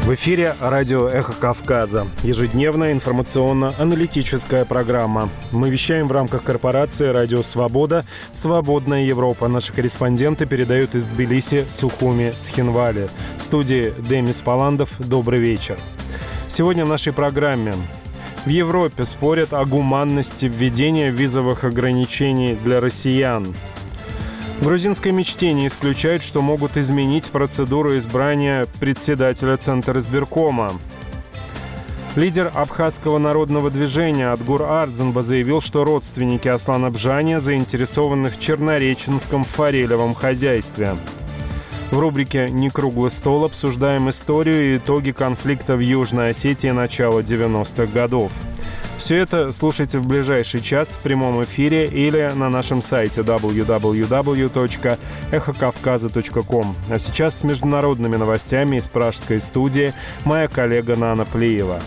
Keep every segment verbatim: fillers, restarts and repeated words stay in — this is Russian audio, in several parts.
В эфире радио «Эхо Кавказа». Ежедневная информационно-аналитическая программа. Мы вещаем в рамках корпорации «Радио Свобода», «Свободная Европа». Наши корреспонденты передают из Тбилиси, Сухуми, Цхинвали. В студии Демис Паландов. Добрый вечер. Сегодня в нашей программе. В Европе спорят о гуманности введения визовых ограничений для россиян. В грузинской мечте не исключают, что могут изменить процедуру избрания председателя Центризбиркома. Лидер абхазского народного движения Адгур Ардзанба заявил, что родственники Аслана Бжания заинтересованы в чернореченском форелевом хозяйстве. В рубрике «Не круглый стол» обсуждаем историю и итоги конфликта в Южной Осетии начала девяностых годов. Все это слушайте в ближайший час в прямом эфире или на нашем сайте дабл ю дабл ю дабл ю точка эхо кавказа точка ком. А сейчас с международными новостями из пражской студии моя коллега Нана Плиева.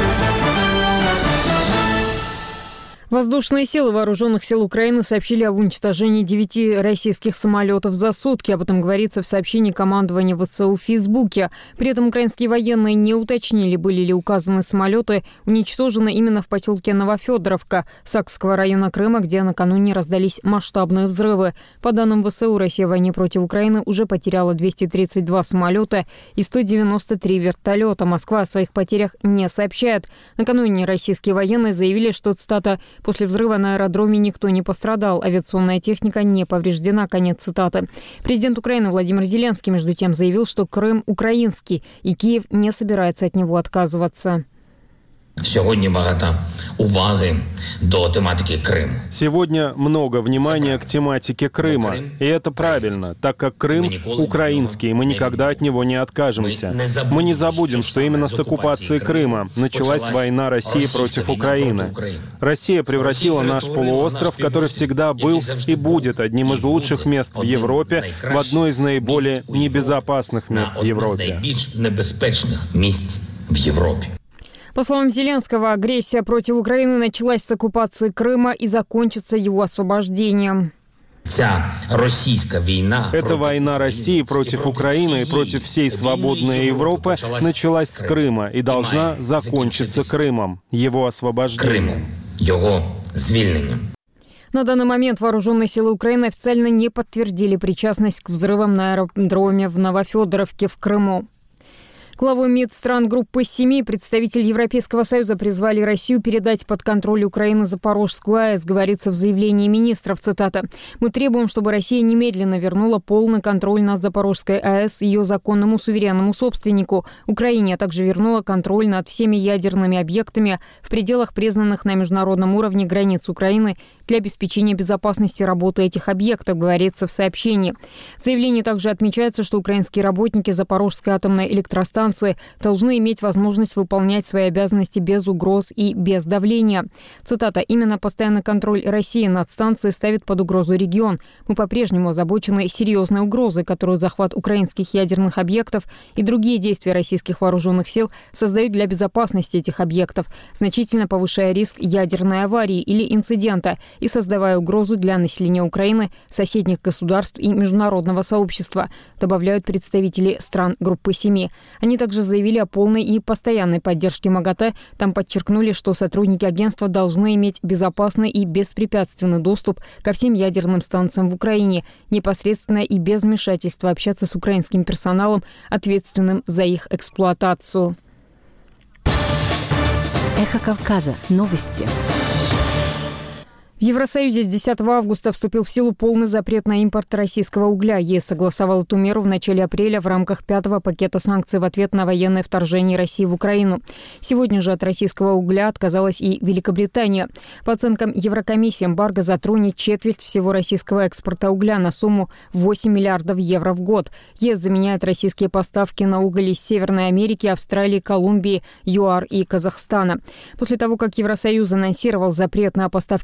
Воздушные силы Вооруженных сил Украины сообщили об уничтожении девяти российских самолетов за сутки. Об этом говорится в сообщении командования ВСУ в Фейсбуке. При этом украинские военные не уточнили, были ли указаны самолеты уничтожены именно в поселке Новофедоровка Сакского района Крыма, где накануне раздались масштабные взрывы. По данным ВСУ, Россия в войне против Украины уже потеряла двести тридцать два самолета и сто девяносто три вертолета. Москва о своих потерях не сообщает. Накануне российские военные заявили, что, цитата, «После взрыва на аэродроме никто не пострадал, авиационная техника не повреждена», конец цитаты. Президент Украины Владимир Зеленский, между тем, заявил, что Крым украинский, и Киев не собирается от него отказываться. Сегодня багато уваги до тематики Крым. Сегодня много внимания к тематике Крыма. И это правильно, так как Крым украинский, мы никогда от него не откажемся. Мы не забудем, что именно с оккупации Крыма началась война России против Украины. Россия превратила наш полуостров, который всегда был и будет одним из лучших мест в Европе, в одно из наиболее небезопасных мест в Европе. По словам Зеленского, агрессия против Украины началась с оккупации Крыма и закончится его освобождением. Эта война России против Украины и против всей свободной Европы началась с Крыма и должна закончиться Крымом, его освобождением. Его звільненням. На данный момент Вооруженные силы Украины официально не подтвердили причастность к взрывам на аэродроме в Новофедоровке в Крыму. Главу МИД стран группы семи представители Европейского Союза призвали Россию передать под контроль Украины Запорожскую АЭС, говорится в заявлении министров, цитата. «Мы требуем, чтобы Россия немедленно вернула полный контроль над Запорожской АЭС ее законному суверенному собственнику Украине, а также вернула контроль над всеми ядерными объектами в пределах признанных на международном уровне границ Украины для обеспечения безопасности работы этих объектов», говорится в сообщении. В заявлении также отмечается, что украинские работники Запорожской атомной электростанции должны иметь возможность выполнять свои обязанности без угроз и без давления. Цитата. «Именно постоянный контроль России над станцией ставит под угрозу регион. Мы по-прежнему озабочены серьезной угрозой, которую захват украинских ядерных объектов и другие действия российских вооруженных сил создают для безопасности этих объектов, значительно повышая риск ядерной аварии или инцидента и создавая угрозу для населения Украины, соседних государств и международного сообщества», добавляют представители стран группы семи. Они также заявили о полной и постоянной поддержке МАГАТЭ. Там подчеркнули, что сотрудники агентства должны иметь безопасный и беспрепятственный доступ ко всем ядерным станциям в Украине, непосредственно и без вмешательства общаться с украинским персоналом, ответственным за их эксплуатацию. Эхо Кавказа. Новости. В Евросоюзе с десятого августа вступил в силу полный запрет на импорт российского угля. ЕС согласовал эту меру в начале апреля в рамках пятого пакета санкций в ответ на военное вторжение России в Украину. Сегодня же от российского угля отказалась и Великобритания. По оценкам Еврокомиссии, эмбарго затронет четверть всего российского экспорта угля на сумму восемь миллиардов евро в год. ЕС заменяет российские поставки на уголь из Северной Америки, Австралии, Колумбии, ЮАР и Казахстана. После того, как Евросоюз анонсировал запрет на поставки российского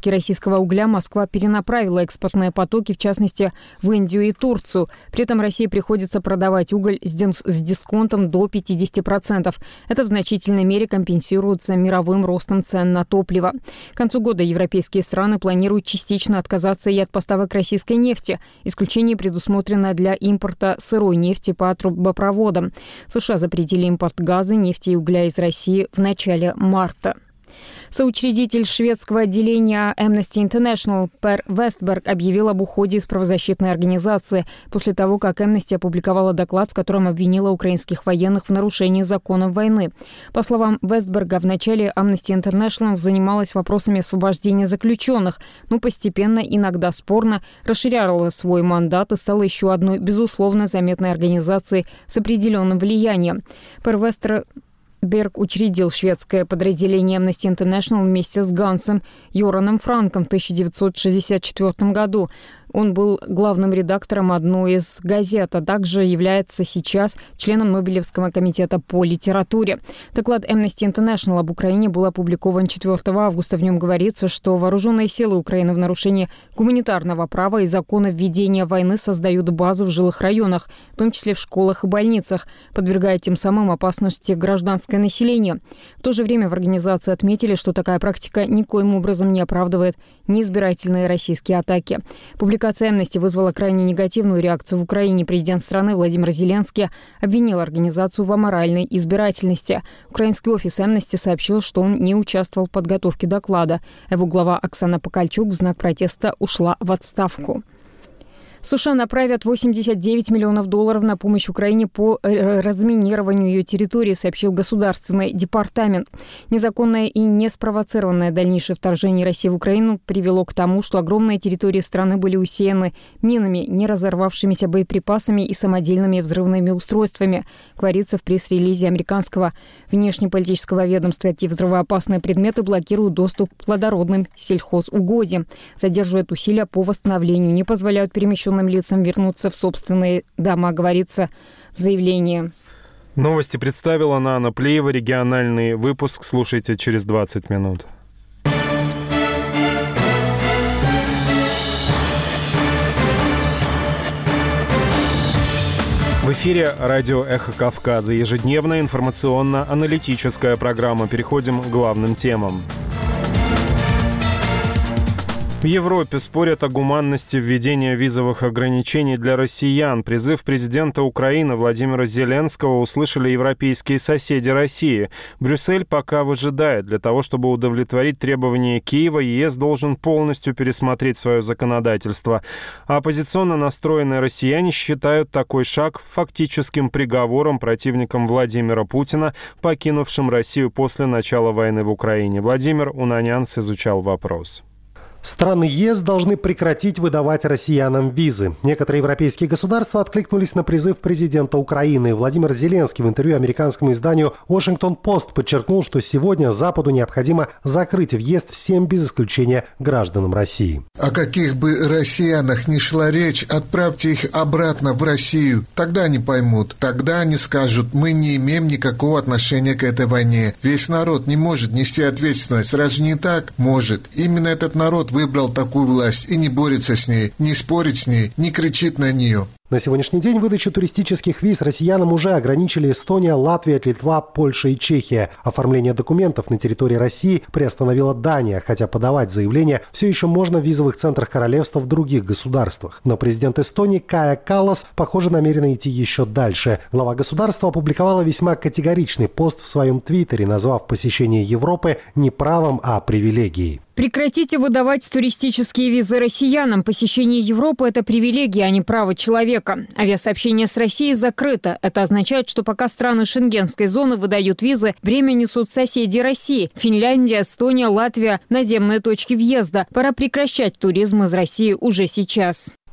российского угля Москва перенаправила экспортные потоки, в частности, в Индию и Турцию. При этом России приходится продавать уголь с дисконтом до пятидесяти процентов. Это в значительной мере компенсируется мировым ростом цен на топливо. К концу года европейские страны планируют частично отказаться и от поставок российской нефти. Исключение предусмотрено для импорта сырой нефти по трубопроводам. США запретили импорт газа, нефти и угля из России в начале марта. Соучредитель шведского отделения Amnesty International Пер Вестберг объявил об уходе из правозащитной организации после того, как Amnesty опубликовала доклад, в котором обвинила украинских военных в нарушении законов войны. По словам Вестберга, в начале Amnesty International занималась вопросами освобождения заключенных, но постепенно, иногда спорно, расширяла свой мандат и стала еще одной, безусловно, заметной организацией с определенным влиянием. Пер Вестберг Берг учредил шведское подразделение Amnesty International вместе с Гансом Йораном Франком в тысяча девятьсот шестьдесят четвёртом году. Он был главным редактором одной из газет, а также является сейчас членом Нобелевского комитета по литературе. Доклад Amnesty International об Украине был опубликован четвёртого августа. В нем говорится, что вооруженные силы Украины в нарушении гуманитарного права и закона введения войны создают базы в жилых районах, в том числе в школах и больницах, подвергая тем самым опасности гражданское население. В то же время в организации отметили, что такая практика никоим образом не оправдывает неизбирательные российские атаки. Публикация Amnesty вызвала крайне негативную реакцию в Украине. Президент страны Владимир Зеленский обвинил организацию в аморальной избирательности. Украинский офис Amnesty сообщил, что он не участвовал в подготовке доклада. Его глава Оксана Покальчук в знак протеста ушла в отставку. США направят восемьдесят девять миллионов долларов на помощь Украине по разминированию ее территории, сообщил Государственный департамент. Незаконное и неспровоцированное дальнейшее вторжение России в Украину привело к тому, что огромные территории страны были усеяны минами, не разорвавшимися боеприпасами и самодельными взрывными устройствами, говорится в пресс-релизе американского внешнеполитического ведомства. Эти взрывоопасные предметы блокируют доступ к плодородным сельхозугодьям, задерживают усилия по восстановлению, не позволяют перемещенным лицам вернуться в собственные дома, говорится в заявлении. Новости представила Нана Плеева. Региональный выпуск слушайте через двадцать минут. В эфире радио «Эхо Кавказа». Ежедневная информационно-аналитическая программа. Переходим к главным темам. В Европе спорят о гуманности введения визовых ограничений для россиян. Призыв президента Украины Владимира Зеленского услышали европейские соседи России. Брюссель пока выжидает. Для того, чтобы удовлетворить требования Киева, ЕС должен полностью пересмотреть свое законодательство. А оппозиционно настроенные россияне считают такой шаг фактическим приговором противникам Владимира Путина, покинувшим Россию после начала войны в Украине. Владимир Унанянс изучал вопрос. Страны ЕС должны прекратить выдавать россиянам визы. Некоторые европейские государства откликнулись на призыв президента Украины. Владимир Зеленский в интервью американскому изданию «Washington Post» подчеркнул, что сегодня Западу необходимо закрыть въезд всем без исключения гражданам России. О каких бы россиянах ни шла речь, отправьте их обратно в Россию. Тогда они поймут. Тогда они скажут: мы не имеем никакого отношения к этой войне. Весь народ не может нести ответственность. Разве не так? Может. Именно этот народ выбрал такую власть и не борется с ней, не спорит с ней, не кричит на нее. На сегодняшний день выдачу туристических виз россиянам уже ограничили Эстония, Латвия, Литва, Польша и Чехия. Оформление документов на территории России приостановила Дания, хотя подавать заявление все еще можно в визовых центрах королевства в других государствах. Но президент Эстонии Кая Каллас, похоже, намерен идти еще дальше. Глава государства опубликовала весьма категоричный пост в своем твиттере, назвав посещение Европы не правом, а привилегией. Прекратите выдавать туристические визы россиянам. Посещение Европы – это привилегия, а не право человека. Авиасообщение с Россией закрыто. Это означает, что пока страны шенгенской зоны выдают визы, бремя несут соседи России – Финляндия, Эстония, Латвия – наземные точки въезда. Пора прекращать туризм из России уже сейчас.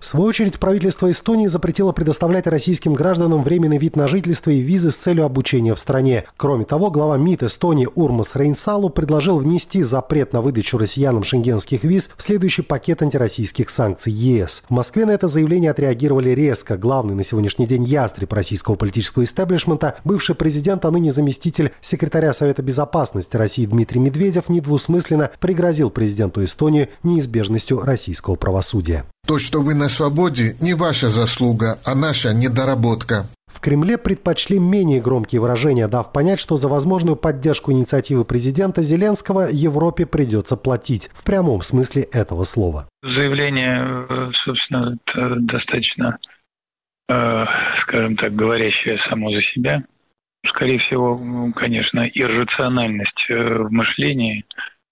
В свою очередь, правительство Эстонии запретило предоставлять российским гражданам временный вид на жительство и визы с целью обучения в стране. Кроме того, глава МИД Эстонии Урмас Рейнсалу предложил внести запрет на выдачу россиянам шенгенских виз в следующий пакет антироссийских санкций ЕС. В Москве на это заявление отреагировали резко. Главный на сегодняшний день ястреб российского политического истеблишмента, бывший президент, а ныне заместитель секретаря Совета безопасности России Дмитрий Медведев недвусмысленно пригрозил президенту Эстонии неизбежностью российского правосудия. То, что вы на свободе, не ваша заслуга, а наша недоработка. В Кремле предпочли менее громкие выражения, дав понять, что за возможную поддержку инициативы президента Зеленского Европе придется платить. В прямом смысле этого слова. Заявление, собственно, достаточно, э, скажем так, говорящее само за себя. Скорее всего, конечно, иррациональность в мышлении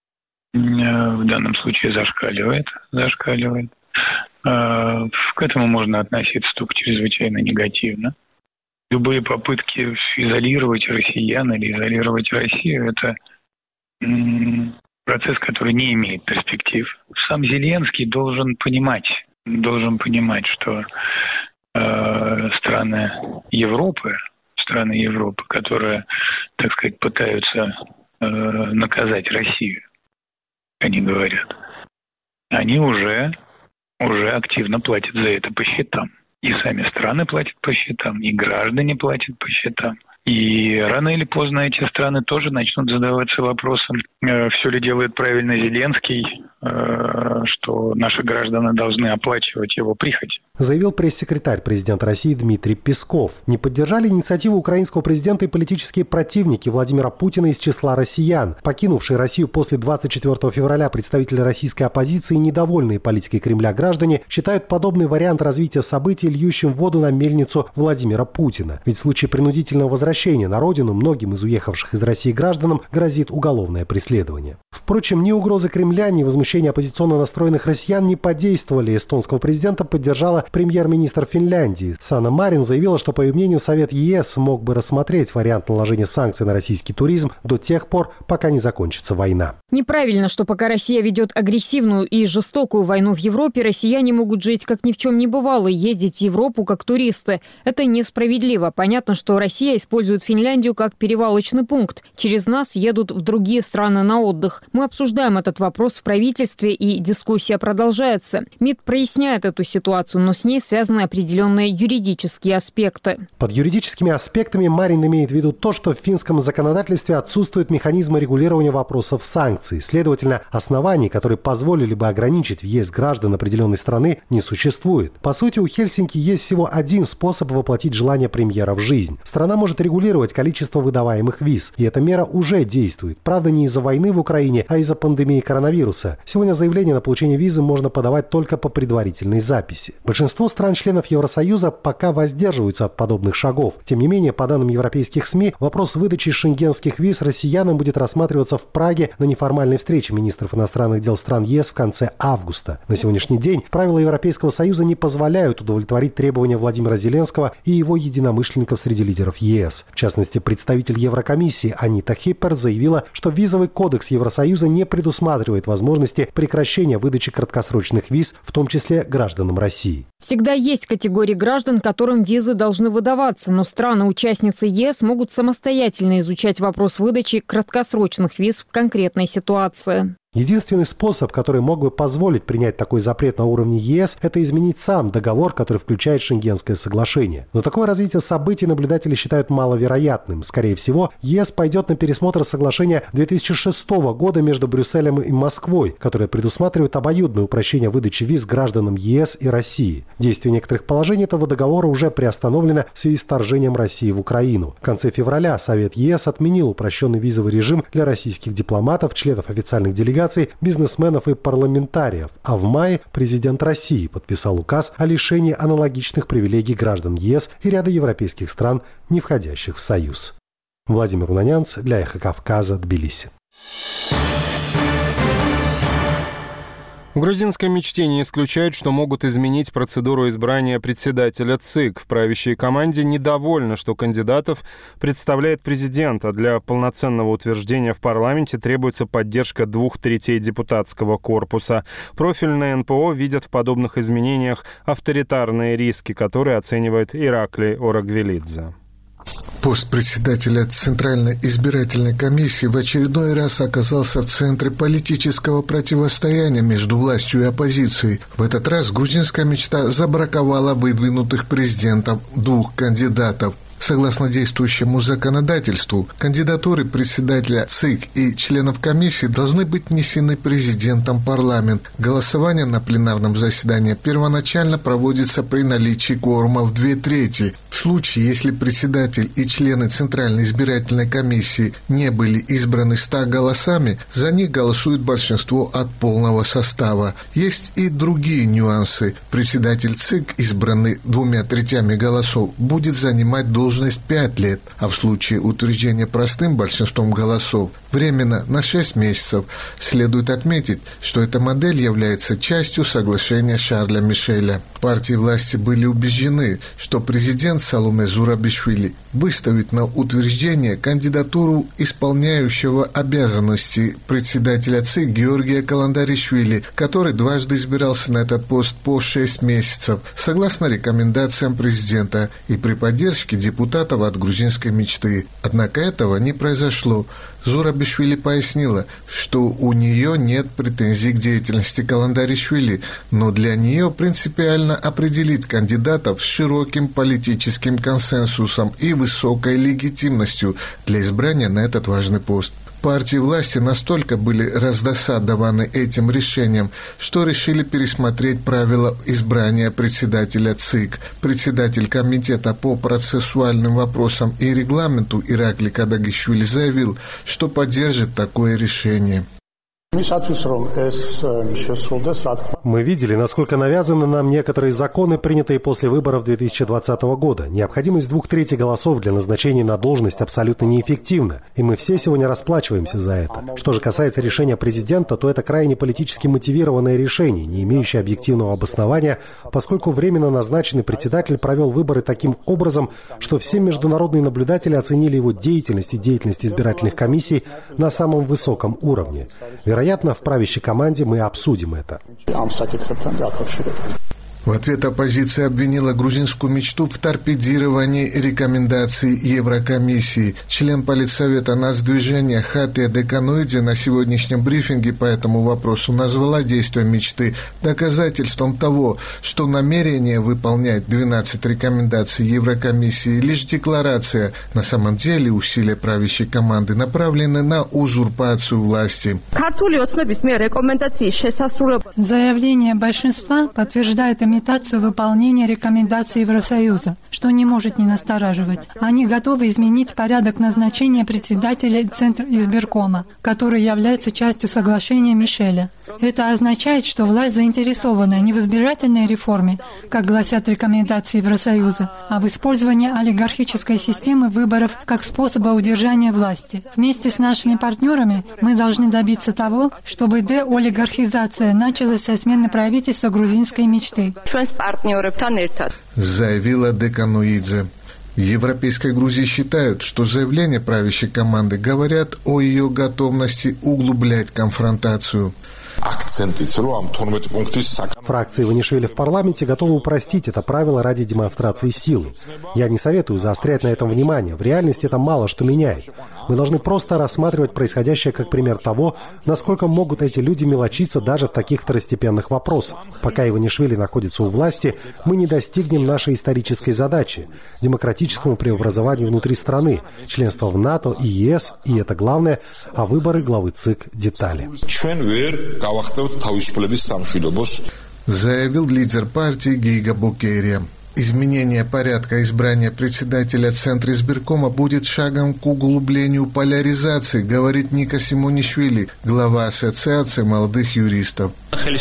в данном случае зашкаливает, зашкаливает. К этому можно относиться только чрезвычайно негативно. Любые попытки изолировать россиян или изолировать Россию – это процесс, который не имеет перспектив. Сам Зеленский должен понимать, должен понимать, что э, страны Европы, страны Европы, которые, так сказать, пытаются э, наказать Россию, они говорят, они уже уже активно платят за это по счетам. И сами страны платят по счетам, и граждане платят по счетам. И рано или поздно эти страны тоже начнут задаваться вопросом, э, все ли делает правильно Зеленский, э, что наши граждане должны оплачивать его прихоть. Заявил пресс-секретарь президента России Дмитрий Песков. Не поддержали инициативу украинского президента и политические противники Владимира Путина из числа россиян. Покинувшие Россию после двадцать четвёртого февраля представители российской оппозиции и недовольные политикой Кремля граждане считают подобный вариант развития событий льющим воду на мельницу Владимира Путина. Ведь в случае принудительного возвращения на родину многим из уехавших из России гражданам грозит уголовное преследование. Впрочем, ни угрозы Кремля, ни возмущения оппозиционно настроенных россиян не подействовали. Эстонского президента поддержала премьер-министр Финляндии. Санна Марин заявила, что, по ее мнению, Совет ЕС мог бы рассмотреть вариант наложения санкций на российский туризм до тех пор, пока не закончится война. Неправильно, что пока Россия ведет агрессивную и жестокую войну в Европе, россияне могут жить как ни в чем не бывало и ездить в Европу как туристы. Это несправедливо. Понятно, что Россия использует Финляндию как перевалочный пункт. Через нас едут в другие страны на отдых. Мы обсуждаем этот вопрос в правительстве, и дискуссия продолжается. МИД проясняет эту ситуацию, но с ней связаны определенные юридические аспекты. Под юридическими аспектами Марин имеет в виду то, что в финском законодательстве отсутствуют механизмы регулирования вопросов санкций. Следовательно, оснований, которые позволили бы ограничить въезд граждан определенной страны, не существует. По сути, у Хельсинки есть всего один способ воплотить желание премьера в жизнь. Страна может регулировать количество выдаваемых виз, и эта мера уже действует. Правда, не из-за войны в Украине, а из-за пандемии коронавируса. Сегодня заявление на получение визы можно подавать только по предварительной записи. Большинство стран-членов Евросоюза пока воздерживаются от подобных шагов. Тем не менее, по данным европейских СМИ, вопрос выдачи шенгенских виз россиянам будет рассматриваться в Праге на неформальной встрече министров иностранных дел стран ЕС в конце августа. На сегодняшний день правила Европейского Союза не позволяют удовлетворить требования Владимира Зеленского и его единомышленников среди лидеров ЕС. В частности, представитель Еврокомиссии Анита Хиппер заявила, что визовый кодекс Евросоюза не предусматривает возможности прекращения выдачи краткосрочных виз, в том числе гражданам России. Всегда есть категории граждан, которым визы должны выдаваться, но страны-участницы ЕС могут самостоятельно изучать вопрос выдачи краткосрочных виз в конкретной ситуации. Единственный способ, который мог бы позволить принять такой запрет на уровне ЕС, это изменить сам договор, который включает Шенгенское соглашение. Но такое развитие событий наблюдатели считают маловероятным. Скорее всего, ЕС пойдет на пересмотр соглашения две тысячи шестого года между Брюсселем и Москвой, которое предусматривает обоюдное упрощение выдачи виз гражданам ЕС и России. Действие некоторых положений этого договора уже приостановлено в связи с вторжением России в Украину. В конце февраля Совет ЕС отменил упрощенный визовый режим для российских дипломатов, членов официальных делегаций, бизнесменов и парламентариев, а в мае президент России подписал указ о лишении аналогичных привилегий граждан ЕС и ряда европейских стран, не входящих в Союз. Владимир Унанянц для Эхо Кавказа, Тбилиси. В грузинской мечте не исключают, что могут изменить процедуру избрания председателя ЦИК. В правящей команде недовольны, что кандидатов представляет президент, а для полноценного утверждения в парламенте требуется поддержка двух третей депутатского корпуса. Профильное эн пэ о видят в подобных изменениях авторитарные риски, которые оценивает Ираклий Орагвелидзе. Пост председателя Центральной избирательной комиссии в очередной раз оказался в центре политического противостояния между властью и оппозицией. В этот раз грузинская мечта забраковала выдвинутых президентом двух кандидатов. Согласно действующему законодательству, кандидатуры председателя ЦИК и членов комиссии должны быть внесены президентом в парламент. Голосование на пленарном заседании первоначально проводится при наличии кворума в две трети. В случае, если председатель и члены Центральной избирательной комиссии не были избраны ста голосами, за них голосует большинство от полного состава. Есть и другие нюансы. Председатель ЦИК, избранный двумя третями голосов, будет занимать должность должность пять лет, а в случае утверждения простым большинством голосов временно на шесть месяцев. Следует отметить, что эта модель является частью соглашения Шарля Мишеля. Партии власти были убеждены, что президент Саломе Зурабишвили выставит на утверждение кандидатуру исполняющего обязанности председателя ЦИК Георгия Каландаришвили, который дважды избирался на этот пост по шесть месяцев, согласно рекомендациям президента и при поддержке депутатов от грузинской мечты. Однако этого не произошло. Зурабишвили пояснила, что у нее нет претензий к деятельности Каландаришвили, но для нее принципиально определить кандидатов с широким политическим консенсусом и высокой легитимностью для избрания на этот важный пост. Партии власти настолько были раздосадованы этим решением, что решили пересмотреть правила избрания председателя ЦИК. Председатель комитета по процессуальным вопросам и регламенту Ираклий Кадагишвили заявил, что поддержит такое решение. Мы видели, насколько навязаны нам некоторые законы, принятые после выборов две тысячи двадцатого года. Необходимость двух третей голосов для назначения на должность абсолютно неэффективна, и мы все сегодня расплачиваемся за это. Что же касается решения президента, то это крайне политически мотивированное решение, не имеющее объективного обоснования, поскольку временно назначенный председатель провел выборы таким образом, что все международные наблюдатели оценили его деятельность и деятельность избирательных комиссий на самом высоком уровне. Вероятно, в правящей команде мы обсудим это. В ответ оппозиция обвинила грузинскую мечту в торпедировании рекомендаций Еврокомиссии. Член Политсовета нацдвижения Хатия Декануидзе на сегодняшнем брифинге по этому вопросу назвала действия мечты доказательством того, что намерение выполнять двенадцать рекомендаций Еврокомиссии лишь декларация. На самом деле усилия правящей команды направлены на узурпацию власти. Заявление большинства подтверждает имитацию выполнения рекомендаций Евросоюза, что не может не настораживать. Они готовы изменить порядок назначения председателя Центра избиркома, который является частью соглашения Мишеля. Это означает, что власть заинтересована не в избирательной реформе, как гласят рекомендации Евросоюза, а в использовании олигархической системы выборов как способа удержания власти. Вместе с нашими партнерами мы должны добиться того, чтобы деолигархизация началась со смены правительства грузинской мечты. Заявила Декануидзе. В Европейской Грузии считают, что заявления правящей команды говорят о ее готовности углублять конфронтацию. Фракция Иванишвили в парламенте готова упростить это правило ради демонстрации силы. Я не советую заострять на этом внимание. В реальности это мало что меняет. Мы должны просто рассматривать происходящее как пример того, насколько могут эти люди мелочиться даже в таких второстепенных вопросах. Пока Иванишвили находится у власти, мы не достигнем нашей исторической задачи – демократическому преобразованию внутри страны, членства в НАТО и ЕС, и это главное, а выборы главы ЦИК – детали. Заявил лидер партии Гейга Бокерия. Изменение порядка избрания председателя Центра избиркома будет шагом к углублению поляризации, говорит Ника Симонишвили, глава Ассоциации молодых юристов.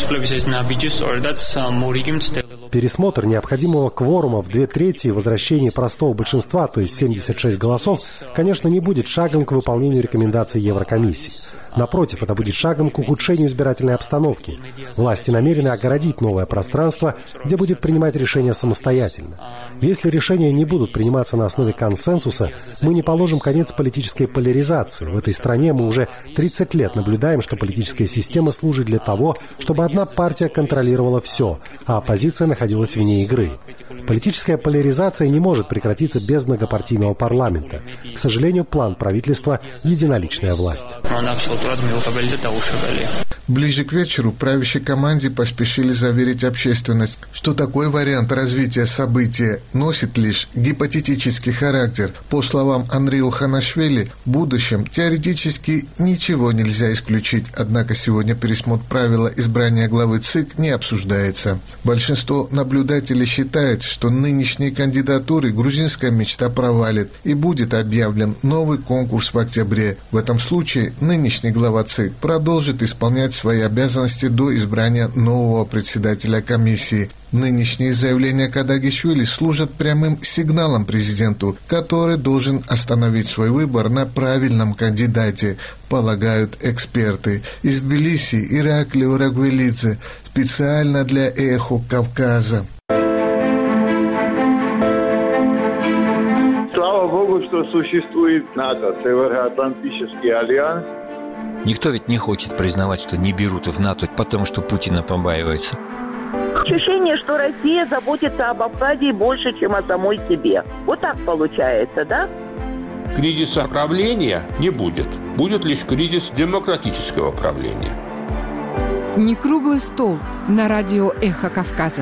Пересмотр необходимого кворума в две трети и возвращение простого большинства, то есть семьдесят шесть голосов, конечно, не будет шагом к выполнению рекомендаций Еврокомиссии. Напротив, это будет шагом к ухудшению избирательной обстановки. Власти намерены огородить новое пространство, где будет принимать решения самостоятельно. Если решения не будут приниматься на основе консенсуса, мы не положим конец политической поляризации. В этой стране мы уже тридцать лет наблюдаем, что политическая система служит для того, чтобы одна партия контролировала все, а оппозиция находилась вне игры. Политическая поляризация не может прекратиться без многопартийного парламента. К сожалению, план правительства – единоличная власть. Ближе к вечеру правящей команде поспешили заверить общественность, что такой вариант развития события носит лишь гипотетический характер. По словам Андрея Ханашвили, в будущем теоретически ничего нельзя исключить, однако сегодня пересмотр правила избрания главы ЦИК не обсуждается. Большинство наблюдателей считает, что нынешние кандидатуры грузинская мечта провалит и будет объявлен новый конкурс в октябре. В этом случае нынешний глава ЦИК продолжит исполнять свои обязанности до избрания нового председателя комиссии. Нынешние заявления Кадагишвили служат прямым сигналом президенту, который должен остановить свой выбор на правильном кандидате, полагают эксперты. Из Тбилиси Ираклий Урагвелидзе специально для «Эхо Кавказа». Слава Богу, что существует НАТО, Североатлантический альянс. Никто ведь не хочет признавать, что не берут в НАТО, потому что Путина побаивается. Ощущение, что Россия заботится об Абхазии больше, чем о самой себе. Вот так получается, да? Кризиса правления не будет. Будет лишь кризис демократического правления. Не круглый стол на радио «Эхо Кавказа».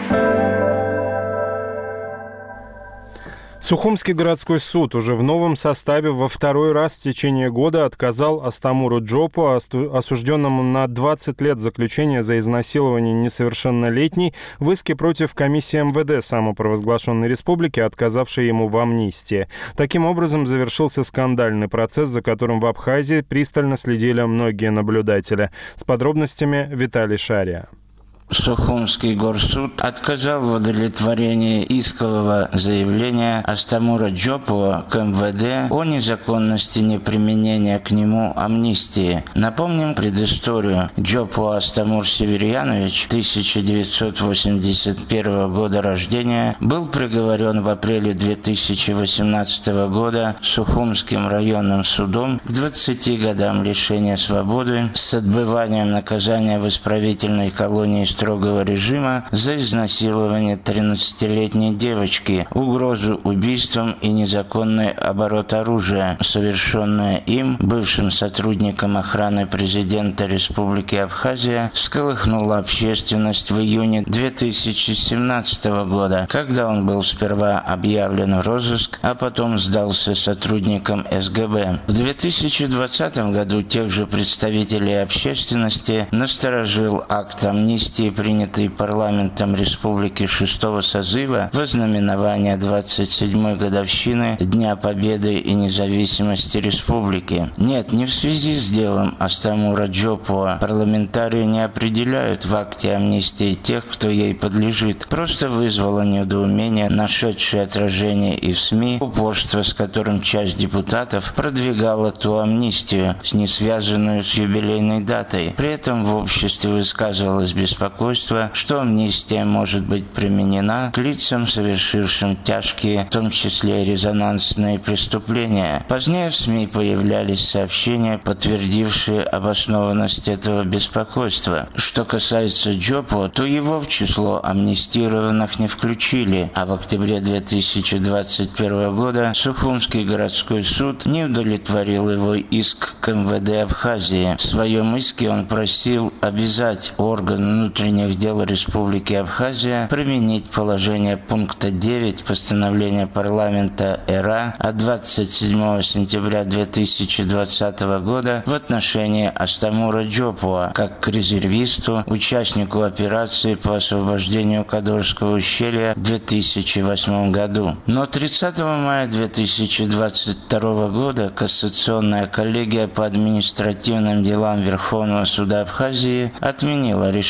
Сухумский городской суд уже в новом составе во второй раз в течение года отказал Астамуру Джопу, осужденному на двадцать лет заключения за изнасилование несовершеннолетней, в иске против комиссии эм вэ дэ самопровозглашенной республики, отказавшей ему в амнистии. Таким образом, завершился скандальный процесс, за которым в Абхазии пристально следили многие наблюдатели. С подробностями Виталий Шария. Сухумский горсуд отказал в удовлетворении искового заявления Астамура Джопова к эм вэ дэ о незаконности неприменения к нему амнистии. Напомним предысторию. Джопу Астамур Северьянович, тысяча девятьсот восемьдесят первого года рождения, был приговорен в апреле две тысячи восемнадцатого года Сухумским районным судом к двадцати годам лишения свободы с отбыванием наказания в исправительной колонии строгого режима за изнасилование тринадцатилетней девочки, угрозу убийством и незаконный оборот оружия, совершенное им, бывшим сотрудником охраны президента Республики Абхазия, всколыхнуло общественность в июне две тысячи семнадцатого года, когда он был сперва объявлен в розыск, а потом сдался сотрудникам эс гэ бэ. В две тысячи двадцатом году тех же представителей общественности насторожил акт амнистии, принятый парламентом Республики шестого созыва во знаменование двадцать седьмой годовщины Дня Победы и независимости Республики. Нет, не в связи с делом Астамура Джопова парламентарии не определяют в акте амнистии тех, кто ей подлежит. Просто вызвало недоумение, нашедшее отражение и в СМИ, упорство, с которым часть депутатов продвигала ту амнистию, не связанную с юбилейной датой. При этом в обществе высказывалось беспокойство, что амнистия может быть применена к лицам, совершившим тяжкие, в том числе резонансные преступления. Позднее в СМИ появлялись сообщения, подтвердившие обоснованность этого беспокойства. Что касается Джопо, то его в число амнистированных не включили, а в октябре две тысячи двадцать первого года Сухумский городской суд не удовлетворил его иск к эм вэ дэ Абхазии. В своем иске он просил обязать орган внутренних дел Республики Абхазия применить положение пункта девять постановления парламента эр а от двадцать седьмого сентября две тысячи двадцатого года в отношении Астамура Джопова как к резервисту, участнику операции по освобождению Кадорского ущелья в две тысячи восьмом году. Но тридцатого мая две тысячи двадцать второго года Кассационная коллегия по административным делам Верховного суда Абхазии отменила решение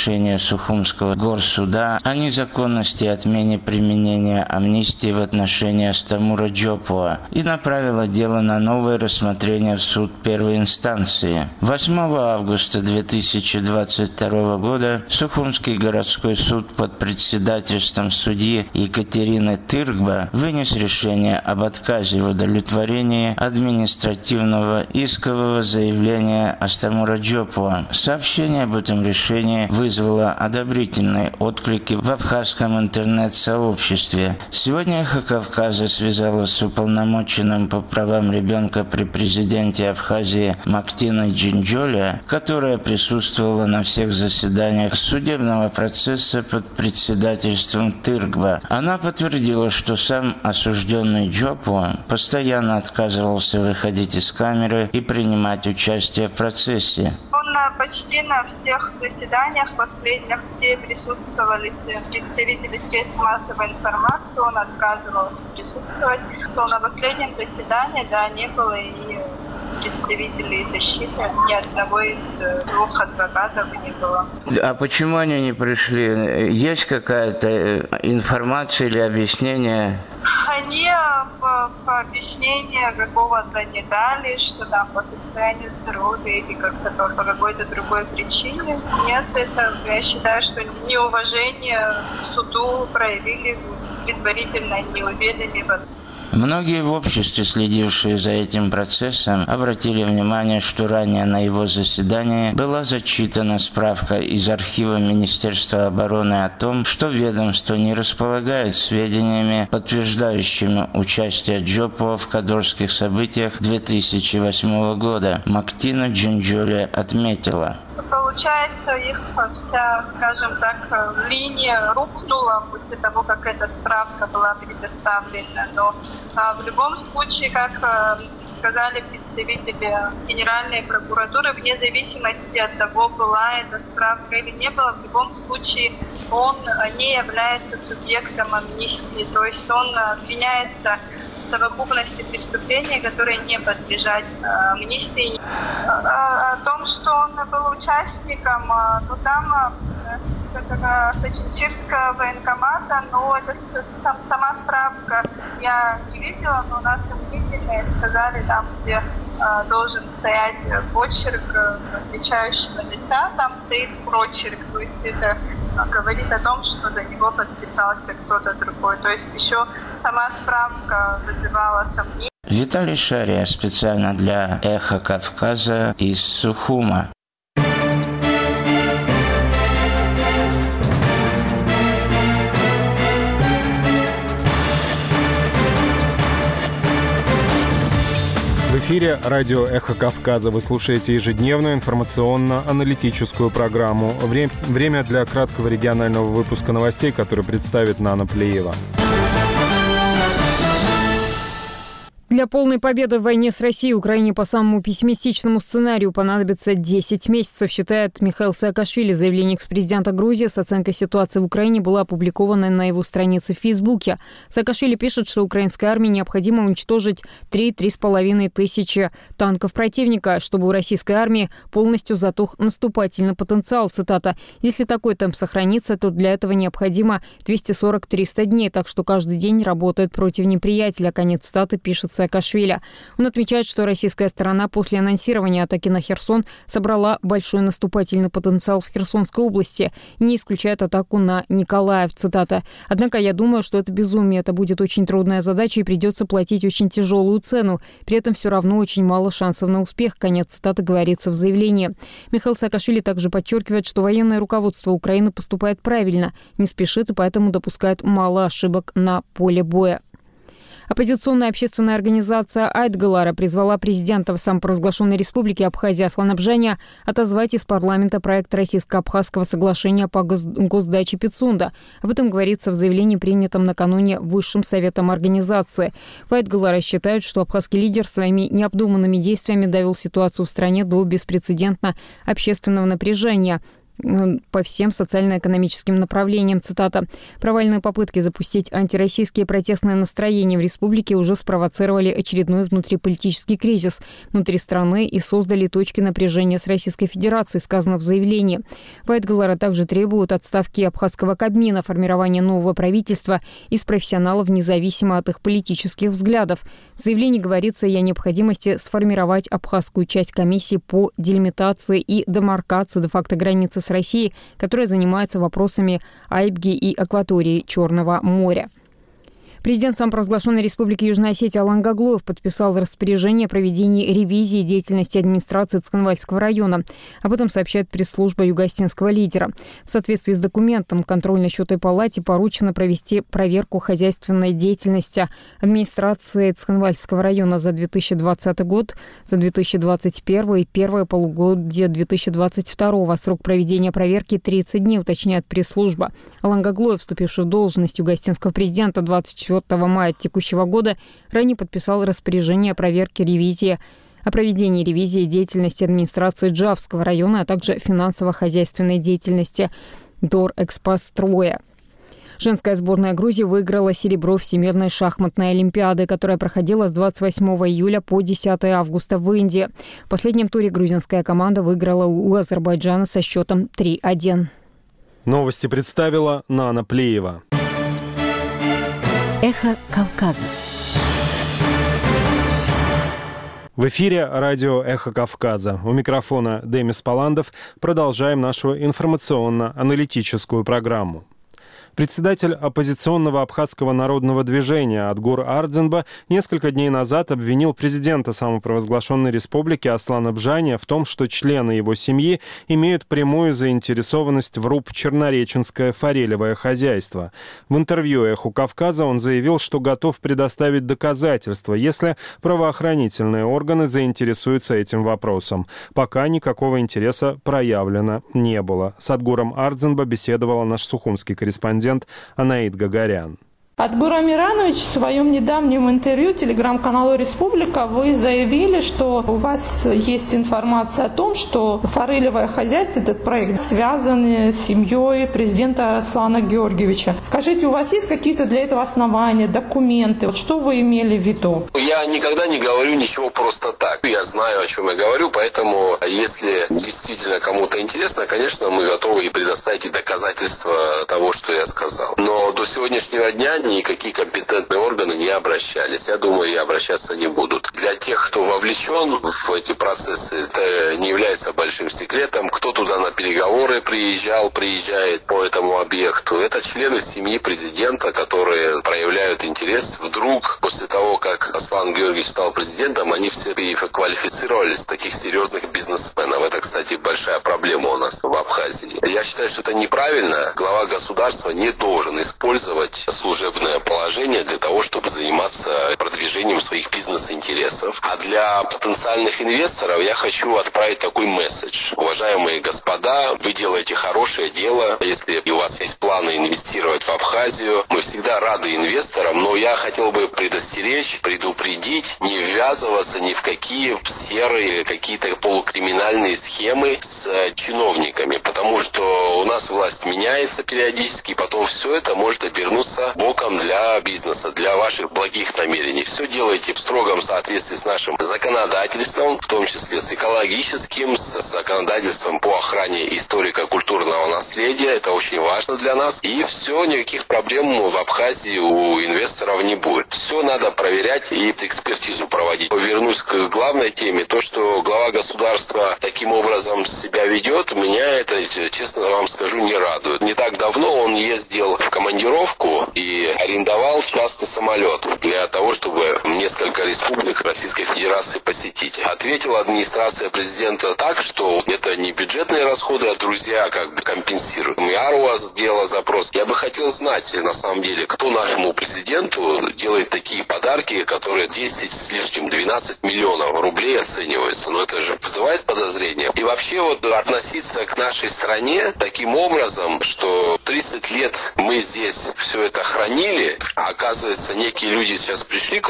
Сухумского горсуда о незаконности и отмене применения амнистии в отношении Астамура Джопуа и направила дело на новое рассмотрение в суд первой инстанции. восьмого августа две тысячи двадцать второго года Сухумский городской суд под председательством судьи Екатерины Тыргба вынес решение об отказе в удовлетворении административного искового заявления Астамура Джопуа. Сообщение об этом решении вызвало одобрительные отклики в абхазском интернет-сообществе. Сегодня «Эхо Кавказа» связалась с уполномоченным по правам ребенка при президенте Абхазии Мактиной Джинджоле, которая присутствовала на всех заседаниях судебного процесса под председательством Тыргба. Она подтвердила, что сам осужденный Джопуа постоянно отказывался выходить из камеры и принимать участие в процессе. Он почти на всех заседаниях последних, где присутствовали представители средств массовой информации, он отказывался присутствовать. То на последнем заседании, да, не было и представителей защиты, ни одного из двух адвокатов не было. А почему они не пришли? Есть какая-то информация или объяснение? Они по, по объяснению какого-то не дали, что там по состоянию здоровья или как-то по, по какой-то другой причине. Нет, это, я считаю, что неуважение к суду проявили предварительно, не уведомили в этом. Многие в обществе, следившие за этим процессом, обратили внимание, что ранее на его заседании была зачитана справка из архива Министерства обороны о том, что ведомство не располагает сведениями, подтверждающими участие Джопуа в кадорских событиях две тысячи восьмого года. Мактина Джинджоле отметила. Получается, их вся, скажем так, линия рухнула после того, как эта справка была предоставлена. Но а, в любом случае, как а, сказали представители Генеральной прокуратуры, вне зависимости от того, была эта справка или не была, в любом случае он не является субъектом амнистии. То есть он обвиняется в совокупности преступлений, которые не подлежат амнистии. О том, что он был участником, ну там Сочинчирского военкомата, но это сама справка я не видела, но у нас сомнительные сказали, там, где э, должен стоять почерк отвечающего лица, там стоит прочерк, то есть это э, говорит о том, что за него подписался кто-то другой. То есть еще сама справка вызывала сомнения. Виталий Шария специально для «Эхо Кавказа» из Сухума. В эфире радио «Эхо Кавказа». Вы слушаете ежедневную информационно-аналитическую программу. Время, время для краткого регионального выпуска новостей, который представит Нана Плеева. Для полной победы в войне с Россией Украине по самому пессимистичному сценарию понадобится десять месяцев, считает Михаил Саакашвили. Заявление экс-президента Грузии с оценкой ситуации в Украине было опубликовано на его странице в Фейсбуке. Саакашвили пишет, что украинской армии необходимо уничтожить три-три с половиной тысячи танков противника, чтобы у российской армии полностью затух наступательный потенциал. Цитата. «Если такой темп сохранится, то для этого необходимо двести сорок - триста дней, так что каждый день работает против неприятеля». Конец цитаты, пишет Саакашвили. Он отмечает, что российская сторона после анонсирования атаки на Херсон собрала большой наступательный потенциал в Херсонской области и не исключает атаку на Николаев. Цитата. «Однако я думаю, что это безумие. Это будет очень трудная задача и придется платить очень тяжелую цену. При этом все равно очень мало шансов на успех». Конец цитаты говорится в заявлении. Михаил Саакашвили также подчеркивает, что военное руководство Украины поступает правильно, не спешит и поэтому допускает мало ошибок на поле боя. Оппозиционная общественная организация Айтгалара призвала президента самопровозглашенной республики Абхазия Аслана Бжаня отозвать из парламента проект Российско-Абхазского соглашения по госдаче Пицунда. Об этом говорится в заявлении, принятом накануне Высшим советом организации. В Айтгаларе считают, что абхазский лидер своими необдуманными действиями довел ситуацию в стране до беспрецедентно общественного напряжения. по всем социально-экономическим направлениям. Цитата. «Провальные попытки запустить антироссийские протестные настроения в республике уже спровоцировали очередной внутриполитический кризис внутри страны и создали точки напряжения с Российской Федерацией», сказано в заявлении. Вайтгалара также требует отставки абхазского Кабмина, формирования нового правительства из профессионалов, независимо от их политических взглядов. В заявлении говорится и о необходимости сформировать абхазскую часть комиссии по делимитации и демаркации де-факто границы с Россией, которая занимается вопросами Айбги и акватории Черного моря. Президент самопровозглашенной Республики Южная Осетия Алан Гаглоев подписал распоряжение о проведении ревизии деятельности администрации Цхинвальского района. Об этом сообщает пресс-служба югоосетинского лидера. В соответствии с документом контрольно-счетной палате поручено провести проверку хозяйственной деятельности администрации Цхинвальского района за две тысячи двадцатый год, за две тысячи двадцать первый и первое полугодие две тысячи двадцать второго. Срок проведения проверки тридцать дней, уточняет пресс-служба. Алан Гаглоев, вступивший в должность югоосетинского президента двадцать четвёртого мая текущего года, ранее подписал распоряжение о проверке ревизии, о проведении ревизии деятельности администрации Джавского района, а также финансово-хозяйственной деятельности Дорэкспостроя. Женская сборная Грузии выиграла серебро Всемирной шахматной олимпиады, которая проходила с двадцать восьмого июля по десятое августа в Индии. В последнем туре грузинская команда выиграла у Азербайджана со счетом три один. Новости представила Нана Плеева. Эхо Кавказа. В эфире радио «Эхо Кавказа». У микрофона Демис Паландов. Продолжаем нашу информационно-аналитическую программу. Председатель оппозиционного абхазского народного движения Адгур Ардзинба несколько дней назад обвинил президента самопровозглашенной республики Аслана Бжания в том, что члены его семьи имеют прямую заинтересованность в РУП «Чернореченское форелевое хозяйство». В интервью «Эху Кавказа» он заявил, что готов предоставить доказательства, если правоохранительные органы заинтересуются этим вопросом. Пока никакого интереса проявлено не было. С Адгуром Ардзинба беседовала наш сухумский корреспондент Анаид Гагарян. Адгур Амиранович, в своем недавнем интервью телеграм-каналу «Республика» вы заявили, что у вас есть информация о том, что форелевое хозяйство, этот проект, связан с семьей президента Аслана Георгиевича. Скажите, у вас есть какие-то для этого основания, документы? Вот что вы имели в виду? Я никогда не говорю ничего просто так. Я знаю, о чем я говорю, поэтому если действительно кому-то интересно, конечно, мы готовы и предоставить и доказательства того, что я сказал. Но до сегодняшнего дня никакие компетентные органы не обращались. Я думаю, и обращаться не будут. Для тех, кто вовлечен в эти процессы, это не является большим секретом. Кто туда на переговоры приезжал, приезжает по этому объекту. Это члены семьи президента, которые проявляют интерес. Вдруг, после того, как Аслан Георгиевич стал президентом, они все переквалифицировались в таких серьезных бизнесменов. Это, кстати, большая проблема у нас в Абхазии. Я считаю, что это неправильно. Глава государства не должен использовать служебные положение для того, чтобы заниматься продвижением своих бизнес-интересов. А для потенциальных инвесторов я хочу отправить такой месседж. Уважаемые господа, вы делаете хорошее дело. Если у вас есть планы инвестировать в Абхазию, мы всегда рады инвесторам, но я хотел бы предостеречь, предупредить, не ввязываться ни в какие серые, какие-то полукриминальные схемы с чиновниками, потому что у нас власть меняется периодически, потом все это может обернуться боком для бизнеса, для ваших благих намерений. Все делайте в строгом соответствии с нашим законодательством, в том числе с экологическим, с законодательством по охране историко-культурного наследия. Это очень важно для нас. И все, никаких проблем в Абхазии у инвесторов не будет. Все надо проверять и экспертизу проводить. Вернусь к главной теме. То, что глава государства таким образом себя ведет, меня это, честно вам скажу, не радует. Не так давно он ездил в командировку и арендовал частный самолет для того, чтобы несколько республик Российской Федерации посетить. Ответила администрация президента так, что это не бюджетные расходы, а друзья как бы компенсируют. МИАРУА сделала запрос. Я бы хотел знать, на самом деле, кто нашему президенту делает такие подарки, которые десять с лишним, двенадцать миллионов рублей оцениваются. Но это же вызывает подозрения. И вообще вот относиться к нашей стране таким образом, что тридцать лет мы здесь все это хранили, а оказывается, некие люди сейчас пришли к власти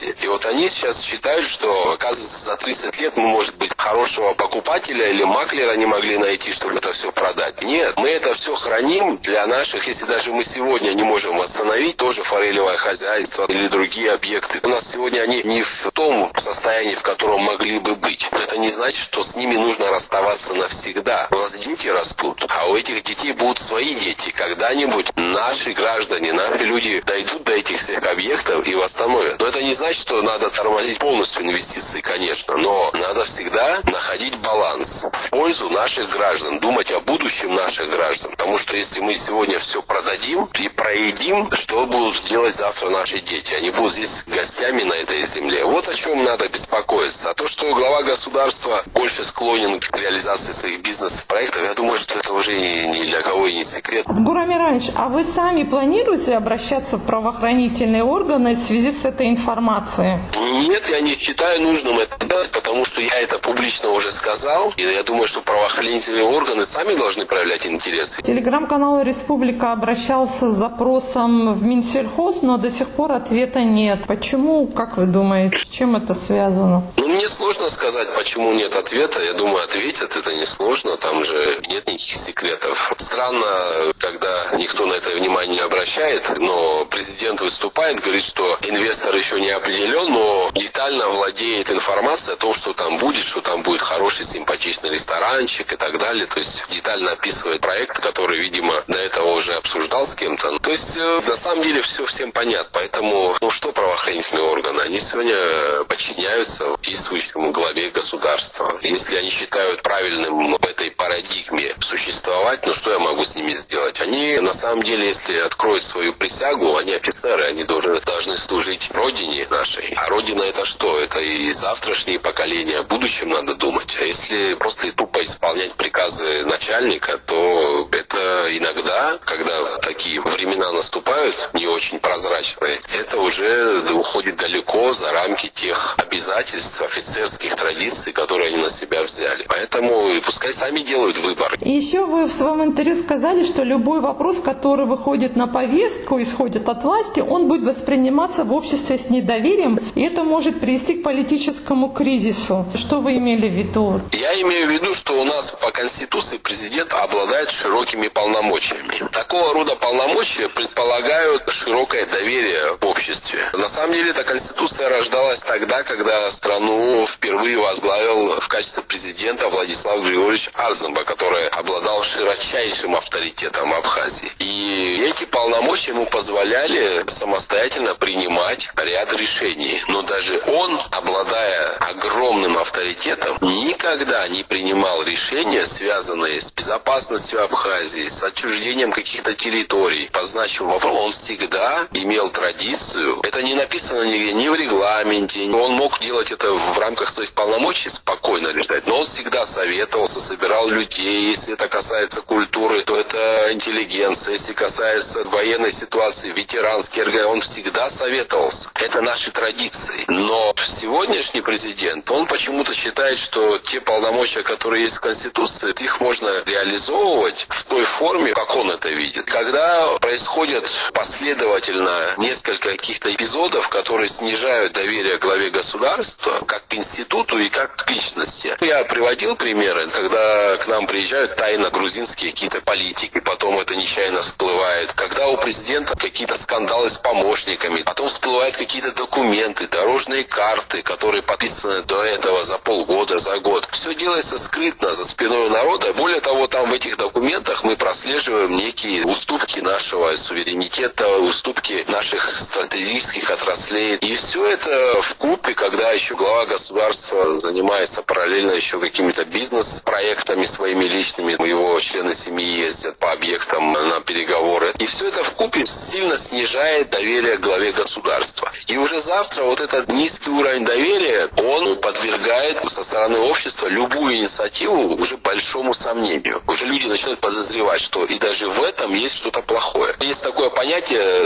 власти. И вот они сейчас считают, что, оказывается, за тридцать лет мы, может быть, хорошего покупателя или маклера не могли найти, чтобы это все продать. Нет, мы это все храним для наших, если даже мы сегодня не можем восстановить тоже форелевое хозяйство или другие объекты. У нас сегодня они не в том состоянии, в котором могли бы быть. Это не значит, что с ними нужно расставаться навсегда. У нас дети растут, а у этих детей будут свои дети. Когда-нибудь наши граждане, наши люди дойдут до этих всех объектов и восстановят. Но это не значит, что надо тормозить полностью инвестиции, конечно, но надо всегда находить баланс в пользу наших граждан, думать о будущем наших граждан. Потому что если мы сегодня все продадим и проедим, что будут делать завтра наши дети? Они будут здесь гостями на этой земле. Вот о чем надо беспокоиться. А то, что глава государства больше склонен к реализации своих бизнес-проектов, я думаю, что это уже ни для кого и не секрет. Гурам Миронович, а вы сами планируете обращаться в правоохранительные органы в связи с этой информацией? Нет, я не считаю нужным это делать, потому что я это публично уже сказал. И я думаю, что правоохранительные органы сами должны проявлять интересы. Телеграм-канал «Республика» обращался с запросом в Минсельхоз, но до сих пор ответа нет. Почему, как вы думаете, с чем это связано? Ну, мне сложно сказать, почему нет ответа. Я думаю, ответят, это несложно, там же нет никаких секретов. Странно, когда никто на это внимание не обращает, но президент выступает, говорит, что инвестор еще не определен, но детально владеет информацией о том, что там будет, что там будет хороший, симпатичный ресторанчик и так далее. То есть детально описывает проект, который, видимо, до этого уже обсуждал с кем-то. То есть, на самом деле, все всем понятно. Поэтому, ну что правоохранительные органы? Они сегодня подчиняются действующему главе государства. Если они считают правильным в этой парадигме существовать, ну что я могу с ними сделать? Они, на самом деле, если откроют свою присягу, они офицеры, они должны, должны служить Родине нашей. А Родина это что? Это и завтрашние поколения, о будущем надо думать. А если просто тупо исполнять приказы начальника, то это иногда, когда такие времена наступают, не очень прозрачные, это уже уходит далеко за рамки тех обязательств, офицерских традиций, которые они на себя взяли. Поэтому пускай сами делают выбор. И еще вы в своем интервью сказали, что любой вопрос, который выходит на повестку, исходит от власти, он будет восприниматься в обществе с недоверием, и это может привести к политическому кризису. Что вы имели в виду? Я имею в виду, что у нас по Конституции президент обладает широкими полномочиями. Такого рода полномочия предполагают широкое доверие в обществе. На самом деле эта Конституция рождалась тогда, когда страну впервые возглавил в качестве президента Владислав Григорьевич Арзамба, который обладал широчайшим авторитетом в Абхазии. И эти полномочия ему позволяли самостоятельно принимать ряд решений. Но даже он, обладая огромным авторитетом, никогда не принимал решения, связанные с безопасностью Абхазии, с отчуждением каких-то территорий. По значимому вопросу он всегда имел традицию. Это не написано нигде, ни в регламенте. Он мог делать это в рамках своих полномочий, спокойно решать. Но он всегда советовался, собирал людей. Если это касается культуры, то это интеллигенция. Если касается военной ситуации, ветеранский эр гэ, он всегда советовался. Это наши традиции. Но сегодняшний президент, он почему-то считает, что те полномочия, которые есть в Конституции, их можно реализовывать в той форме, как он это видит. Когда происходят последовательно несколько каких-то эпизодов, которые снижают доверие к главе государства, как к институту и как к личности. Я приводил примеры, когда к нам приезжают тайно грузинские какие-то политики, потом это нечаянно всплывает. Когда у президента какие-то скандалы с помощниками, потом всплывают какие-то документы, дорожные карты, которые подписаны до этого за полгода, за год. Все делается скрытно, за спиной народа. Более того, там в этих документах мы прослеживаем некие уступки нашего суверенитета, уступки наших стратегических отраслей. И все это вкупе, когда еще глава государства занимается параллельно еще какими-то бизнес-проектами своими личными, его члены семьи ездят по объектам на переговоры. И все это вкупе сильно снижает доверие к главе государства. И уже завтра вот этот низкий уровень доверия, он подвергает со стороны общества любую инициативу уже большому сомнению. Уже люди начинают подозревать, что и даже в этом есть что-то плохое. Есть такое понятие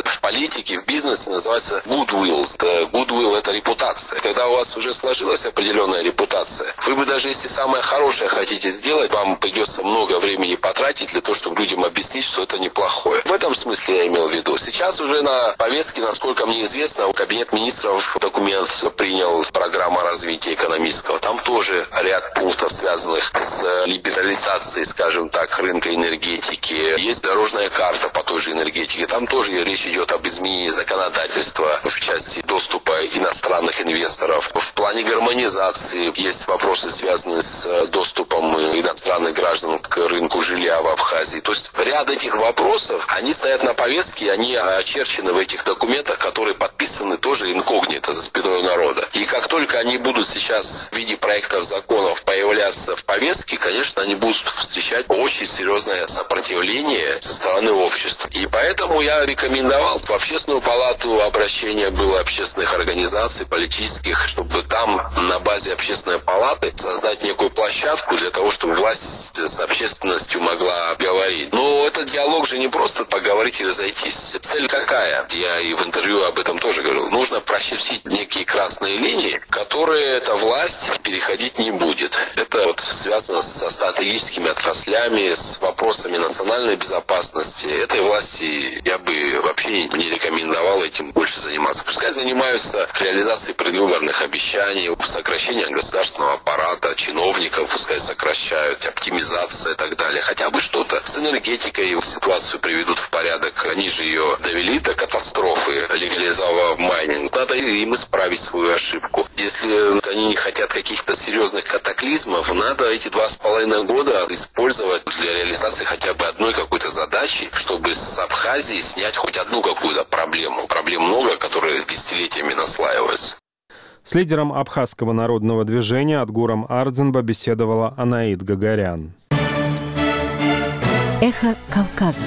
в политике, в бизнесе называется goodwill. Goodwill – это репутация. Когда у вас уже сложилась определенная репутация, вы бы даже если самое хорошее хотите сделать, вам придется много времени потратить для того, чтобы людям объяснить, что это неплохое. В этом смысле я имел в виду. Сейчас уже на повестке, насколько мне известно, Кабинет министров документ принял, программа развития экономического. Там тоже ряд пунктов, связанных с либерализацией, скажем так, рынка энергетики. Есть дорожная карта по той же энергетике. Там тоже речь идет об изменении законодательства в части доступа иностранных инвесторов. В плане гармонизации есть вопросы, связанные с доступом иностранных граждан к рынку жилья в Абхазии. То есть ряд этих вопросов, они стоят на повестке, они очерчены в этих документах, которые подписаны тоже инкогнито за спиной народа. И как только они будут сейчас в виде проектов законов появляться в повестке, конечно, они будут встречать очень серьезное сопротивление со стороны общества. И поэтому я рекомендовал в общественную палату обращение было общественных организаций, политических, чтобы там на базе общественной палаты создать некую площадку для того, чтобы власть с общественностью могла говорить. Но этот диалог же не просто поговорить и разойтись. Цель какая? Я и в интервью об этом тоже говорил. Нужно прочертить некие красные линии, которые эта власть переходить не будет. Это вот связано со стратегическими отраслями, с вопросами национальной безопасности. Этой власти я бы вообще не рекомендовал этим больше заниматься. Пускай занимаются реализацией предвыборных обещаний, сокращением государственного аппарата, чиновников пускай сокращают, оптимизация и так далее. Хотя бы что-то с энергетикой ситуацию приведут в порядок. Они же ее довели до катастрофы, легализовав майнинг. Надо им исправить свою ошибку. Если они не хотят каких-то серьезных катаклизмов, надо эти два с половиной года использовать для реализации хотя бы одной какой-то задачи, чтобы с Абхазии снять хоть одну какую-то проблему. Проблем много, которые десятилетиями наслаиваются. С лидером абхазского народного движения Адгуром Ардзинба беседовала Анаит Гагарян. Эхо Кавказа.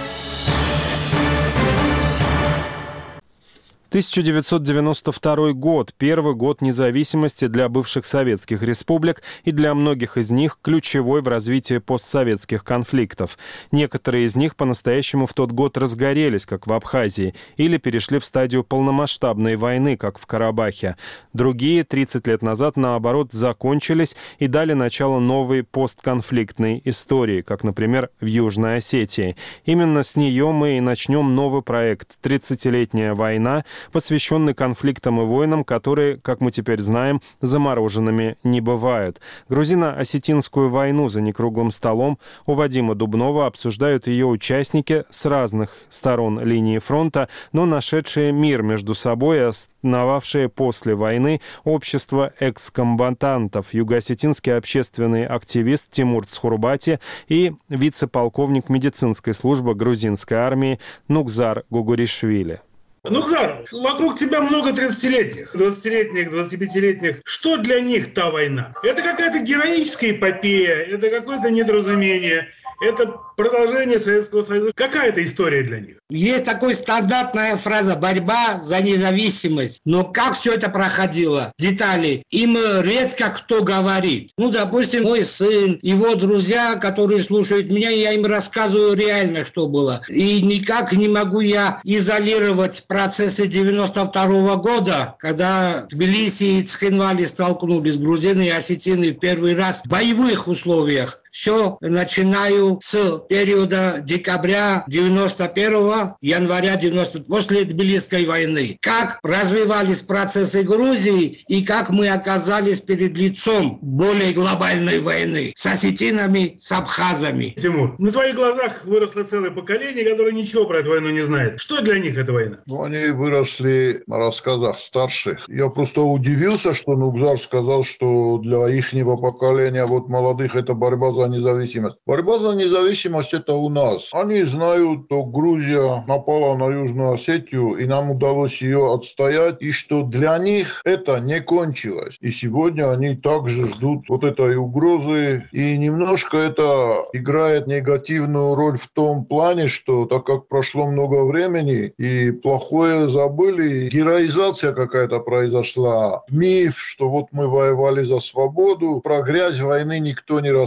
тысяча девятьсот девяносто второй год – первый год независимости для бывших советских республик и для многих из них ключевой в развитии постсоветских конфликтов. Некоторые из них по-настоящему в тот год разгорелись, как в Абхазии, или перешли в стадию полномасштабной войны, как в Карабахе. Другие тридцать лет назад, наоборот, закончились и дали начало новой постконфликтной истории, как, например, в Южной Осетии. Именно с нее мы и начнем новый проект «тридцатилетняя война», посвященный конфликтам и войнам, которые, как мы теперь знаем, замороженными не бывают. Грузино-осетинскую войну за некруглым столом у Вадима Дубнова обсуждают ее участники с разных сторон линии фронта, но нашедшие мир между собой и основавшие после войны общество экскомбатантов, юго-осетинский общественный активист Тимур Цхурбати и вице-полковник медицинской службы грузинской армии Нукзар Гугуришвили. Нукзар, вокруг тебя много тридцатилетних, двадцатилетних, двадцатипятилетних. Что для них та война? Это какая-то героическая эпопея, это какое-то недоразумение, это продолжение Советского Союза. Какая это история для них? Есть такая стандартная фраза «борьба за независимость». Но как все это проходило? Детали. Им редко кто говорит. Ну, допустим, мой сын, его друзья, которые слушают меня, я им рассказываю реально, что было. И никак не могу я изолировать процессы девяносто второго года, когда Тбилиси и Цхинвали столкнулись, грузины и осетины в первый раз в боевых условиях. Все начинаю с периода декабря девяносто первого, января девяностого, после Тбилисской войны. Как развивались процессы Грузии и как мы оказались перед лицом более глобальной войны с осетинами, с абхазами. Тимур, на твоих глазах выросло целое поколение, которое ничего про эту войну не знает. Что для них эта война? Ну, они выросли на рассказах старших. Я просто удивился, что Нукзар сказал, что для ихнего поколения, вот молодых, это борьба за независимость. Борьба за независимость – это у нас. Они знают, что Грузия напала на Южную Осетию, и нам удалось ее отстоять, и что для них это не кончилось. И сегодня они также ждут вот этой угрозы, и немножко это играет негативную роль в том плане, что так как прошло много времени, и плохое забыли, героизация какая-то произошла, миф, что вот мы воевали за свободу, про грязь войны никто не рассказывает.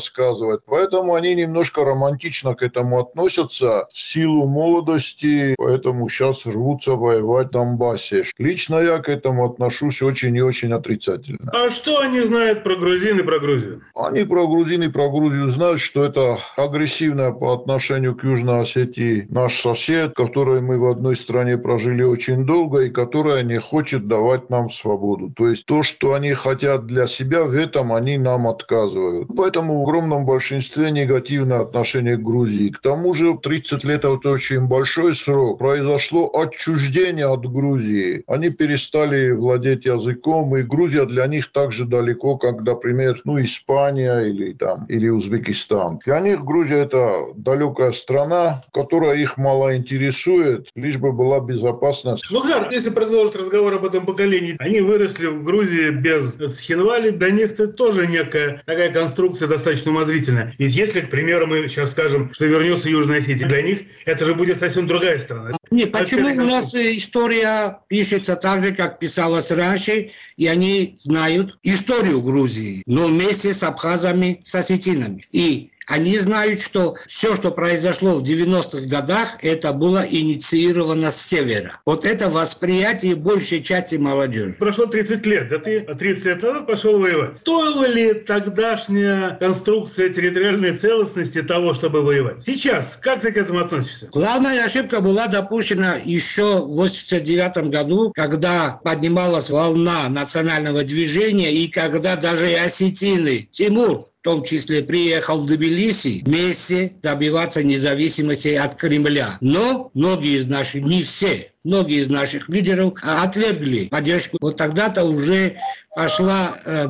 показывать. Поэтому они немножко романтично к этому относятся в силу молодости, поэтому сейчас рвутся воевать в Донбассе. Лично я к этому отношусь очень и очень отрицательно. А что они знают про грузин и про Грузию? Они про грузин и про Грузию знают, что это агрессивная по отношению к Южной Осетии наш сосед, который мы в одной стране прожили очень долго и которая не хочет давать нам свободу. То есть то, что они хотят для себя, в этом они нам отказывают. Поэтому в огромном большинстве негативное отношение к Грузии. К тому же тридцать лет – это очень большой срок. Произошло отчуждение от Грузии. Они перестали владеть языком, и Грузия для них так же далеко, как, например, ну, Испания или, там, или Узбекистан. Для них Грузия – это далекая страна, которая их мало интересует, лишь бы была безопасность. Лукзар, если продолжить разговор об этом поколении, они выросли в Грузии без Схинвали, для них это тоже некая такая конструкция достаточно умозрительная. Ведь если, к примеру, мы сейчас скажем, что вернется Южная Осетия, для них это же будет совсем другая страна. Не, почему у нас история пишется так же, как писалась раньше, и они знают историю Грузии, но вместе с абхазами, с осетинами. И они знают, что все, что произошло в девяностых годах, это было инициировано с севера. Вот это восприятие большей части молодежи. Прошло тридцать лет, а ты тридцать лет назад пошел воевать. Стоила ли тогдашняя конструкция территориальной целостности того, чтобы воевать? Сейчас, как ты к этому относишься? Главная ошибка была допущена еще в восемьдесят девятом году, когда поднималась волна национального движения, и когда даже и осетины, Тимур, в том числе приехал в Тбилиси вместе добиваться независимости от Кремля. Но многие из наших, не все, многие из наших лидеров отвергли поддержку. Вот тогда-то уже пошла э,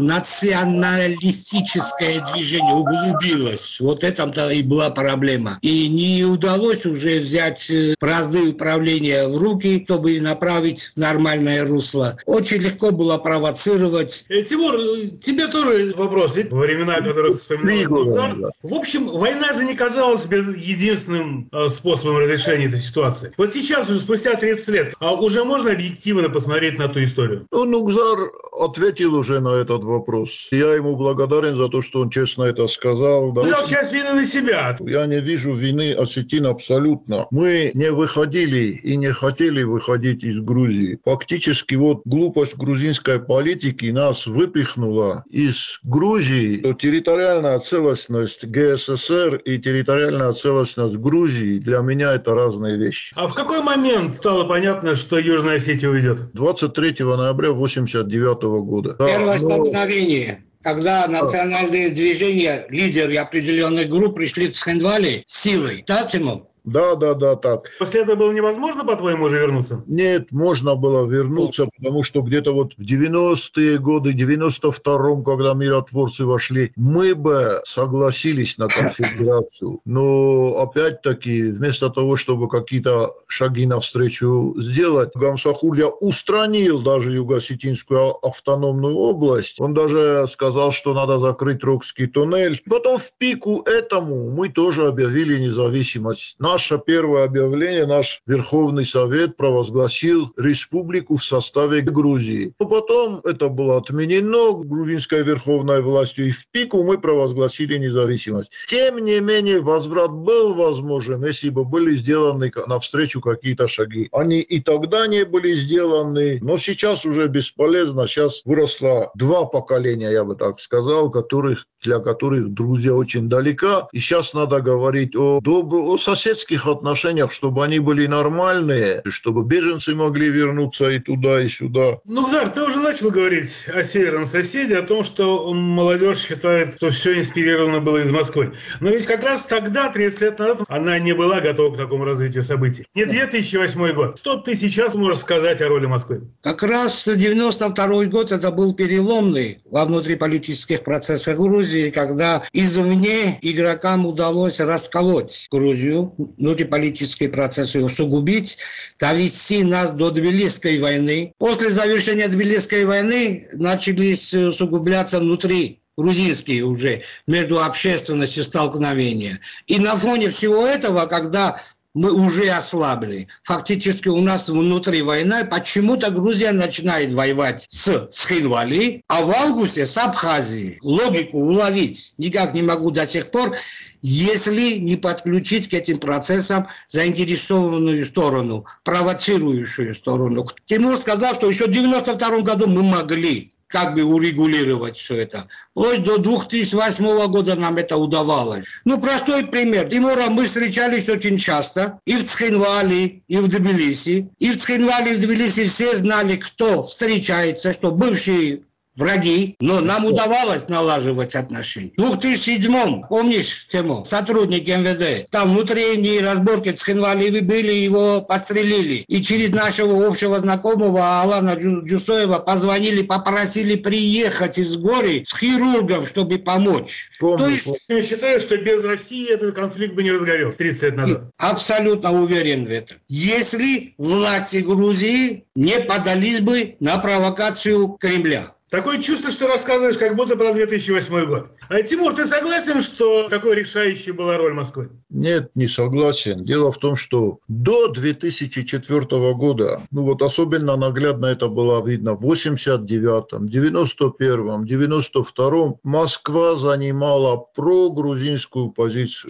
националистическое движение, углубилось. Вот этом-то и была проблема. И не удалось уже взять э, бразды управления в руки, чтобы направить в нормальное русло. Очень легко было провоцировать. Э, Тимур, тебе тоже вопрос. Ведь во времена, которые вспоминал Лукзар, в общем, война же не казалась без единственным э, способом разрешения этой ситуации. Вот сейчас, уже спустя тридцать лет, а уже можно объективно посмотреть на ту историю? Ну, Лукзар ответил уже на этот вопрос. Я ему благодарен за то, что он честно это сказал. Да, взял часть вины на себя. Я не вижу вины осетин абсолютно. Мы не выходили и не хотели выходить из Грузии. Фактически вот глупость грузинской политики нас выпихнула из Грузии. Территориальная целостность ГССР и территориальная целостность Грузии для меня это разные вещи. А в какой момент стало понятно, что Южная Осетия уйдет? двадцать третьего ноября восемьдесят девятого года. Первое да, столкновение, когда национальные движения, лидеры определенных групп пришли в Схинвали силой. Да, Тимур? Да, да, да, так. После этого было невозможно, по-твоему, уже вернуться? Нет, можно было вернуться, потому что где-то вот в девяностые годы, девяносто втором, когда миротворцы вошли, мы бы согласились на конфедерацию. Но опять-таки, вместо того, чтобы какие-то шаги навстречу сделать, Гамсахурдия устранил даже Юго-Осетинскую автономную область. Он даже сказал, что надо закрыть Рокский туннель. Потом в пику этому мы тоже объявили независимость. Наше первое объявление, наш Верховный Совет провозгласил республику в составе Грузии. Но потом это было отменено грузинской верховной властью, и в пику мы провозгласили независимость. Тем не менее, возврат был возможен, если бы были сделаны навстречу какие-то шаги. Они и тогда не были сделаны, но сейчас уже бесполезно. Сейчас выросло два поколения, я бы так сказал, которых, для которых Грузия очень далека. И сейчас надо говорить о, добр... о соседских отношениях, чтобы они были нормальные, чтобы беженцы могли вернуться и туда, и сюда. Ну, Зар, ты уже начал говорить о северном соседе, о том, что молодежь считает, что все инспирировано было из Москвы. Но ведь как раз тогда, тридцать лет назад, она не была готова к такому развитию событий. Не две тысячи восьмой год. Что ты сейчас можешь сказать о роли Москвы? Как раз девяносто второй год это был переломный во внутриполитических процессах Грузии, когда извне игрокам удалось расколоть Грузию, внутриполитические процессы усугубить, довести нас до Тбилисской войны. После завершения Тбилисской войны начались усугубляться внутри грузинские уже между общественностью столкновения. И на фоне всего этого, когда мы уже ослабли. Фактически у нас внутри война. Почему-то Грузия начинает воевать с Схинвали, а в августе с Абхазией. Логику уловить никак не могу до сих пор, если не подключить к этим процессам заинтересованную сторону, провоцирующую сторону. Тимур сказал, что еще в девяносто втором году мы могли как бы урегулировать все это. Вплоть до две тысячи восьмого года нам это удавалось. Ну, простой пример. Тимура мы встречались очень часто. И в Цхинвали, и в Тбилиси. И в Цхинвали, и в Тбилиси все знали, кто встречается, что бывшие враги, но нам удавалось налаживать отношения. В две тысячи седьмом, помнишь, Тимур, сотрудник эм вэ дэ, там внутренние разборки в Цхинвали были, его подстрелили. И через нашего общего знакомого Алана Джусоева позвонили, попросили приехать из Гори с хирургом, чтобы помочь. Помню, То есть... Я считаю, что без России этот конфликт бы не разгорелся тридцать лет назад. Абсолютно уверен в этом. Если власти Грузии не подались бы на провокацию Кремля. Такое чувство, что рассказываешь, как будто про две тысячи восьмой год. А, Тимур, ты согласен, что такой решающей была роль Москвы? Нет, не согласен. Дело в том, что до две тысячи четвёртого года, ну вот особенно наглядно это было видно в восемьдесят девятом, девяносто первом, девяносто втором, Москва занимала прогрузинскую позицию.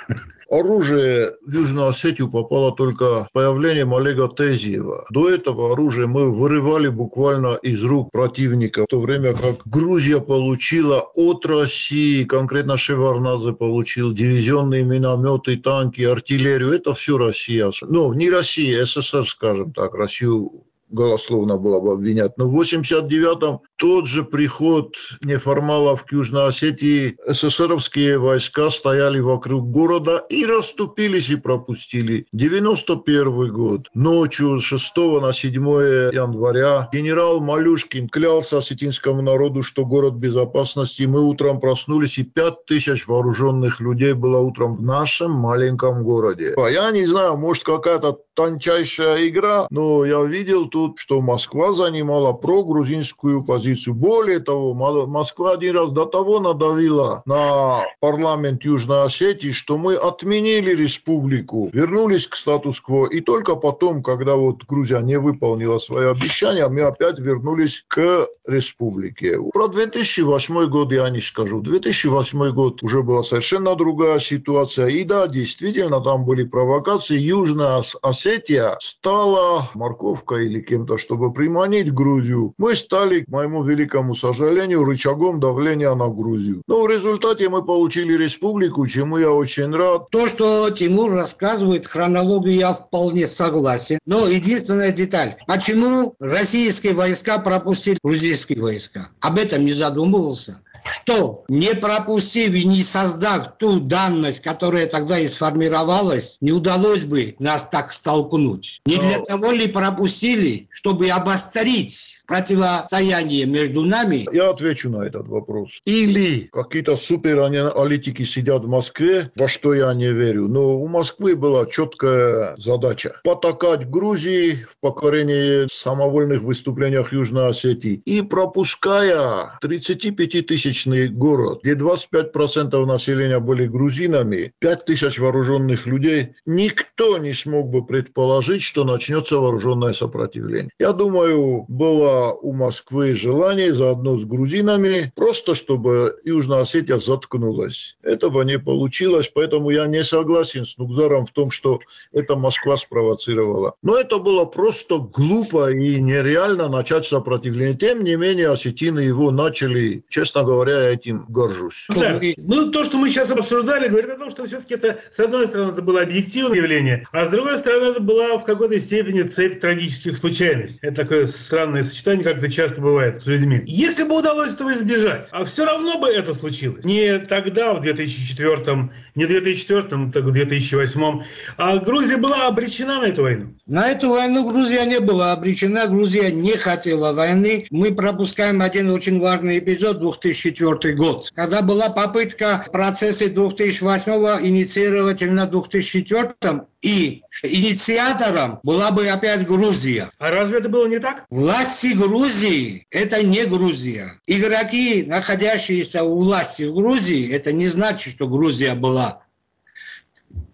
Оружие в Южную Осетию попало только появлением Олега Тезиева. До этого оружие мы вырывали буквально из рук противника, в то время как Грузия получила от России, конкретно Шеварднадзе получил дивизионные минометы, танки, артиллерию. Это все Россия. Ну, не Россия, эс эс эр, скажем так, Россию голословно было бы обвинять. Но в восемьдесят девятом тот же приход неформалов к Южной Осетии, эсэсэровские войска стояли вокруг города и расступились и пропустили. девяносто первый год. Ночью с шестого на седьмое января генерал Малюшкин клялся осетинскому народу, что город безопасности. Мы утром проснулись, и пять тысяч вооруженных людей было утром в нашем маленьком городе. Я не знаю, может, какая-то тончайшая игра, но я видел тут, что Москва занимала прогрузинскую позицию. Более того, Москва один раз до того надавила на парламент Южной Осетии, что мы отменили республику, вернулись к статус-кво, и только потом, когда вот Грузия не выполнила свои обещания, мы опять вернулись к республике. Про две тысячи восьмой год я не скажу. две тысячи восьмой год уже была совершенно другая ситуация. И да, действительно, там были провокации. Южная Осетия стала морковкой или кем-то, чтобы приманить Грузию. Мы стали, к моему великому сожалению, рычагом давления на Грузию. Но в результате мы получили республику, чему я очень рад. То, что Тимур рассказывает, хронологию я вполне согласен. Но единственная деталь. Почему российские войска пропустили грузинские войска? Об этом не задумывался. Что, не пропустив и не создав ту данность, которая тогда и сформировалась, не удалось бы нас так столкнуть. Не для того ли пропустили, чтобы обострить противостояние между нами? Я отвечу на этот вопрос. Или какие-то супераналитики сидят в Москве, во что я не верю, но у Москвы была четкая задача – потакать Грузии в покорении самовольных выступлениях Южной Осетии и пропуская тридцатипятитысячный город, где двадцать пять процентов населения были грузинами, пять тысяч вооруженных людей, никто не смог бы предположить, что начнется вооруженное сопротивление. Я думаю, было у Москвы желание заодно с грузинами, просто чтобы Южная Осетия заткнулась. Этого не получилось, поэтому я не согласен с Нугзаром в том, что это Москва спровоцировала. Но это было просто глупо и нереально начать сопротивление. Тем не менее, осетины его начали. Честно говоря, я этим горжусь. Да. Ну, то, что мы сейчас обсуждали, говорит о том, что все-таки это, с одной стороны, это было объективное явление, а с другой стороны, это была в какой-то степени цепь трагических случайностей. Это такое странное сочетание, как это часто бывает с людьми. Если бы удалось этого избежать, а все равно бы это случилось. Не тогда, в две тысячи четвёртом, не в две тысячи четвёртом, так в две тысячи восьмом, а Грузия была обречена на эту войну. На эту войну Грузия не была обречена, Грузия не хотела войны. Мы пропускаем один очень важный эпизод, две тысячи четвёртый год, когда была попытка процессы две тысячи восьмого инициировать именно в две тысячи четвёртом, и инициатором была бы опять Грузия. А разве это было не так? Власти Грузии – это не Грузия. Игроки, находящиеся у власти в Грузии, это не значит, что Грузия была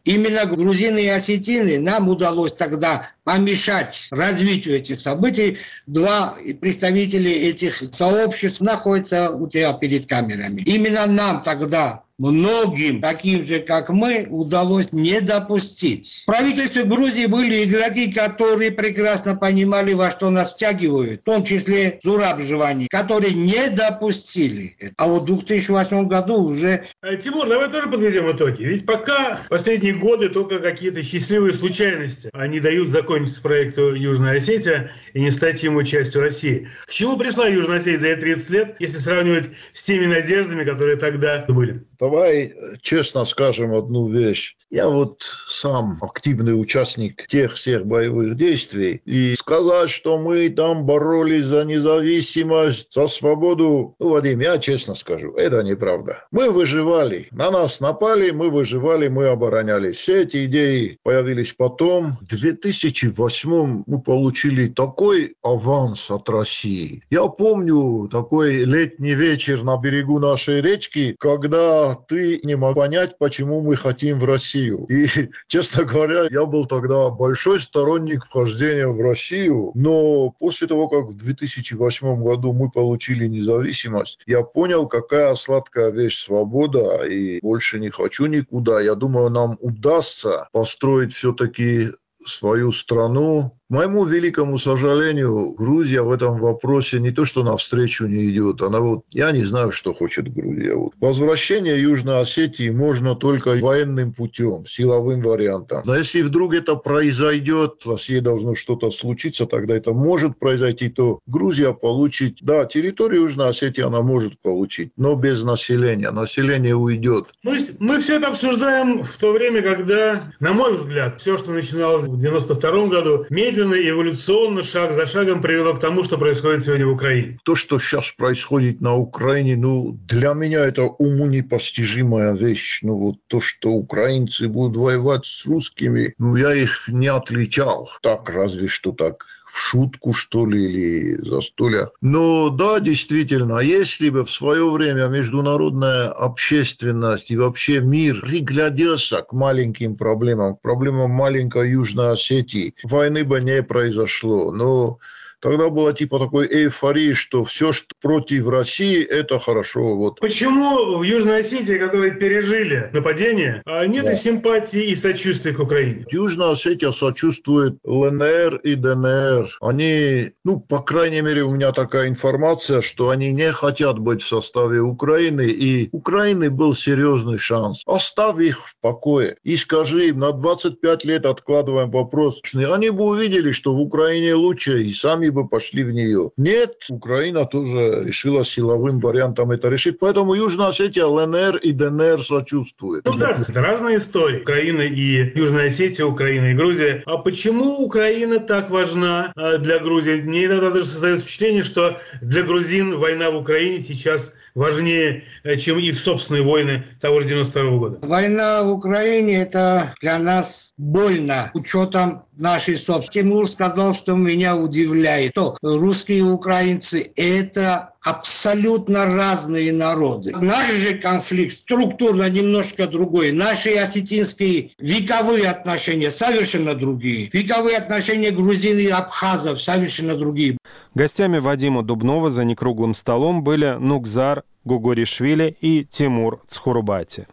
Именно грузины и осетины нам удалось тогда помешать развитию этих событий. Два представителя этих сообществ находятся у тебя перед камерами. Именно нам тогда, многим, таким же, как мы, удалось не допустить. В правительстве Грузии были игроки, которые прекрасно понимали, во что нас втягивают, в том числе Зураб Живани, которые не допустили это. А вот в две тысячи восьмом году уже... Тимур, давай тоже подведем итоги. Ведь пока последние годы только какие-то счастливые случайности они дают закончиться проекту Южная Осетия и не стать ему частью России. К чему пришла Южная Осетия за эти тридцать лет, если сравнивать с теми надеждами, которые тогда были? Давай честно скажем одну вещь. Я вот сам активный участник тех всех боевых действий. И сказать, что мы там боролись за независимость, за свободу, ну, Вадим, я честно скажу, это неправда. Мы выживали. На нас напали, мы выживали, мы оборонялись. Все эти идеи появились потом. В две тысячи восьмом мы получили такой аванс от России. Я помню такой летний вечер на берегу нашей речки, когда ты не мог понять, почему мы хотим в Россию. И, честно говоря, я был тогда большой сторонник вхождения в Россию, но после того, как в две тысячи восьмом году мы получили независимость, я понял, какая сладкая вещь свобода, и больше не хочу никуда. Я думаю, нам удастся построить все-таки свою страну. К моему великому сожалению, Грузия в этом вопросе не то, что навстречу не идет, она вот, я не знаю, что хочет Грузия. Вот. Возвращение Южной Осетии можно только военным путем, силовым вариантом. Но если вдруг это произойдет, в России должно что-то случиться, тогда это может произойти, то Грузия получит, да, территорию Южной Осетии она может получить, но без населения. Население уйдет. Мы, мы все это обсуждаем в то время, когда, на мой взгляд, все, что начиналось в девяносто втором году, медленно, эволюционно, шаг за шагом привело к тому, что происходит сегодня в Украине. То, что сейчас происходит на Украине, ну, для меня это уму непостижимая вещь. Ну, вот то, что украинцы будут воевать с русскими, ну, я их не отличал. Так, разве что так, в шутку, что ли, или застолья. Но да, действительно, если бы в свое время международная общественность и вообще мир пригляделся к маленьким проблемам, к проблемам маленькой Южной Осетии, войны бы не произошло. Но тогда было типа такой эйфории, что все, что против России, это хорошо. Вот. Почему в Южной Осетии, которые пережили нападение, нет да. симпатии и сочувствия к Украине? Южная Осетия сочувствует ЛНР и ДНР. Они, ну, по крайней мере, у меня такая информация, что они не хотят быть в составе Украины, и у Украины был серьезный шанс. Оставь их в покое и скажи им, на двадцать пять лет откладываем вопрос. Они бы увидели, что в Украине лучше, и сами бы пошли в нее. Нет, Украина тоже решила силовым вариантом это решить. Поэтому Южная Осетия, ЛНР и ДНР сочувствуют. Ну да, это разные истории. Украина и Южная Осетия, Украина и Грузия. А почему Украина так важна для Грузии? Мне иногда даже создается впечатление, что для грузин война в Украине сейчас важнее, чем их собственные войны того же девяносто второго года. Война в Украине – это для нас больно, учетом нашей собственности. Тимур сказал, что меня удивляет, что русские и украинцы – это абсолютно разные народы. Наш же конфликт структурно немножко другой. Наши осетинские вековые отношения совершенно другие. Вековые отношения грузин и абхазов совершенно другие. Гостями Вадима Дубнова за некруглым столом были Нугзар Гугуришвили и Тимур Цхурбати.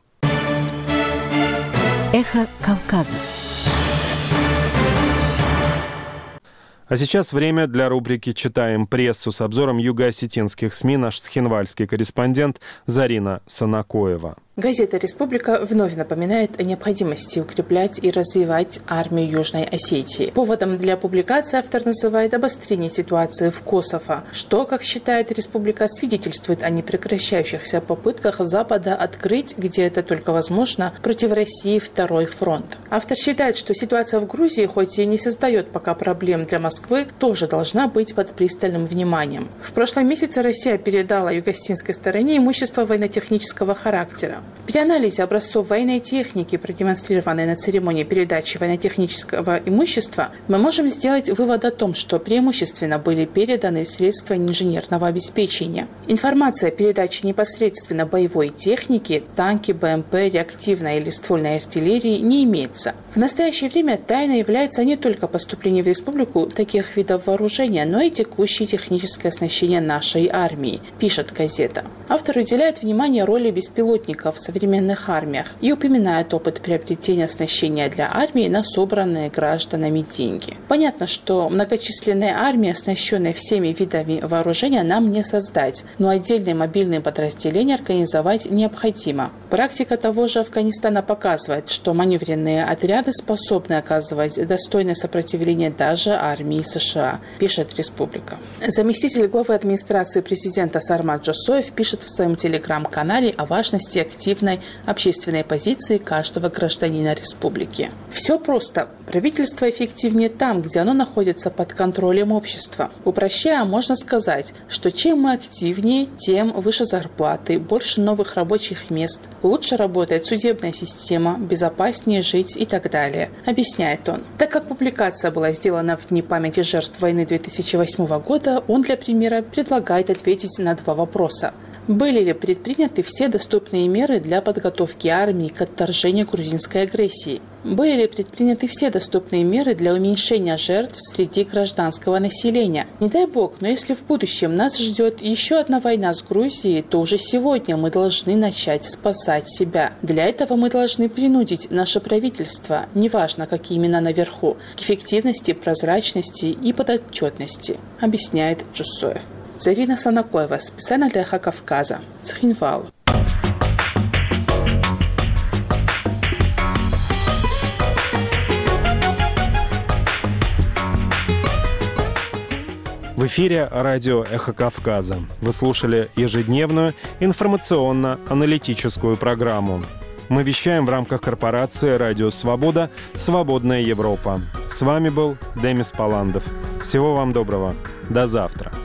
Эхо Кавказа. А сейчас время для рубрики «Читаем прессу» с обзором юго-осетинских СМИ наш схинвальский корреспондент Зарина Санакоева. Газета «Республика» вновь напоминает о необходимости укреплять и развивать армию Южной Осетии. Поводом для публикации автор называет обострение ситуации в Косово, что, как считает «Республика», свидетельствует о непрекращающихся попытках Запада открыть, где это только возможно, против России второй фронт. Автор считает, что ситуация в Грузии, хоть и не создает пока проблем для Москвы, тоже должна быть под пристальным вниманием. В прошлом месяце Россия передала юго-осетинской стороне имущество военно-технического характера. При анализе образцов военной техники, продемонстрированной на церемонии передачи военно-технического имущества, мы можем сделать вывод о том, что преимущественно были переданы средства инженерного обеспечения. Информация о передаче непосредственно боевой техники, танки, БМП, реактивной или ствольной артиллерии не имеется. В настоящее время тайной является не только поступление в республику таких видов вооружения, но и текущее техническое оснащение нашей армии, пишет газета. Автор уделяет внимание роли беспилотников в современных армиях и упоминает опыт приобретения оснащения для армии на собранные гражданами деньги. Понятно, что многочисленная армия, оснащенная всеми видами вооружения, нам не создать, но отдельные мобильные подразделения организовать необходимо. Практика того же Афганистана показывает, что маневренные отряды способны оказывать достойное сопротивление даже армии США, пишет «Республика». Заместитель главы администрации президента Сармат Джосоев пишет в своем телеграм-канале о важности активной общественной позиции каждого гражданина республики. Все просто. Правительство эффективнее там, где оно находится под контролем общества. Упрощая, можно сказать, что чем мы активнее, тем выше зарплаты, больше новых рабочих мест, лучше работает судебная система, безопаснее жить и так далее, объясняет он. Так как публикация была сделана в дни памяти жертв войны две тысячи восьмого года, он для примера предлагает ответить на два вопроса. Были ли предприняты все доступные меры для подготовки армии к отторжению грузинской агрессии? Были ли предприняты все доступные меры для уменьшения жертв среди гражданского населения? Не дай бог, но если в будущем нас ждет еще одна война с Грузией, то уже сегодня мы должны начать спасать себя. Для этого мы должны принудить наше правительство, неважно, какие имена наверху, к эффективности, прозрачности и подотчетности, объясняет Джусоев. Зарина Санакоева, специально для Эхо Кавказа, Цхинвал. В эфире радио «Эхо Кавказа». Вы слушали ежедневную информационно-аналитическую программу. Мы вещаем в рамках корпорации «Радио Свобода. Свободная Европа». С вами был Демис Паландов. Всего вам доброго. До завтра.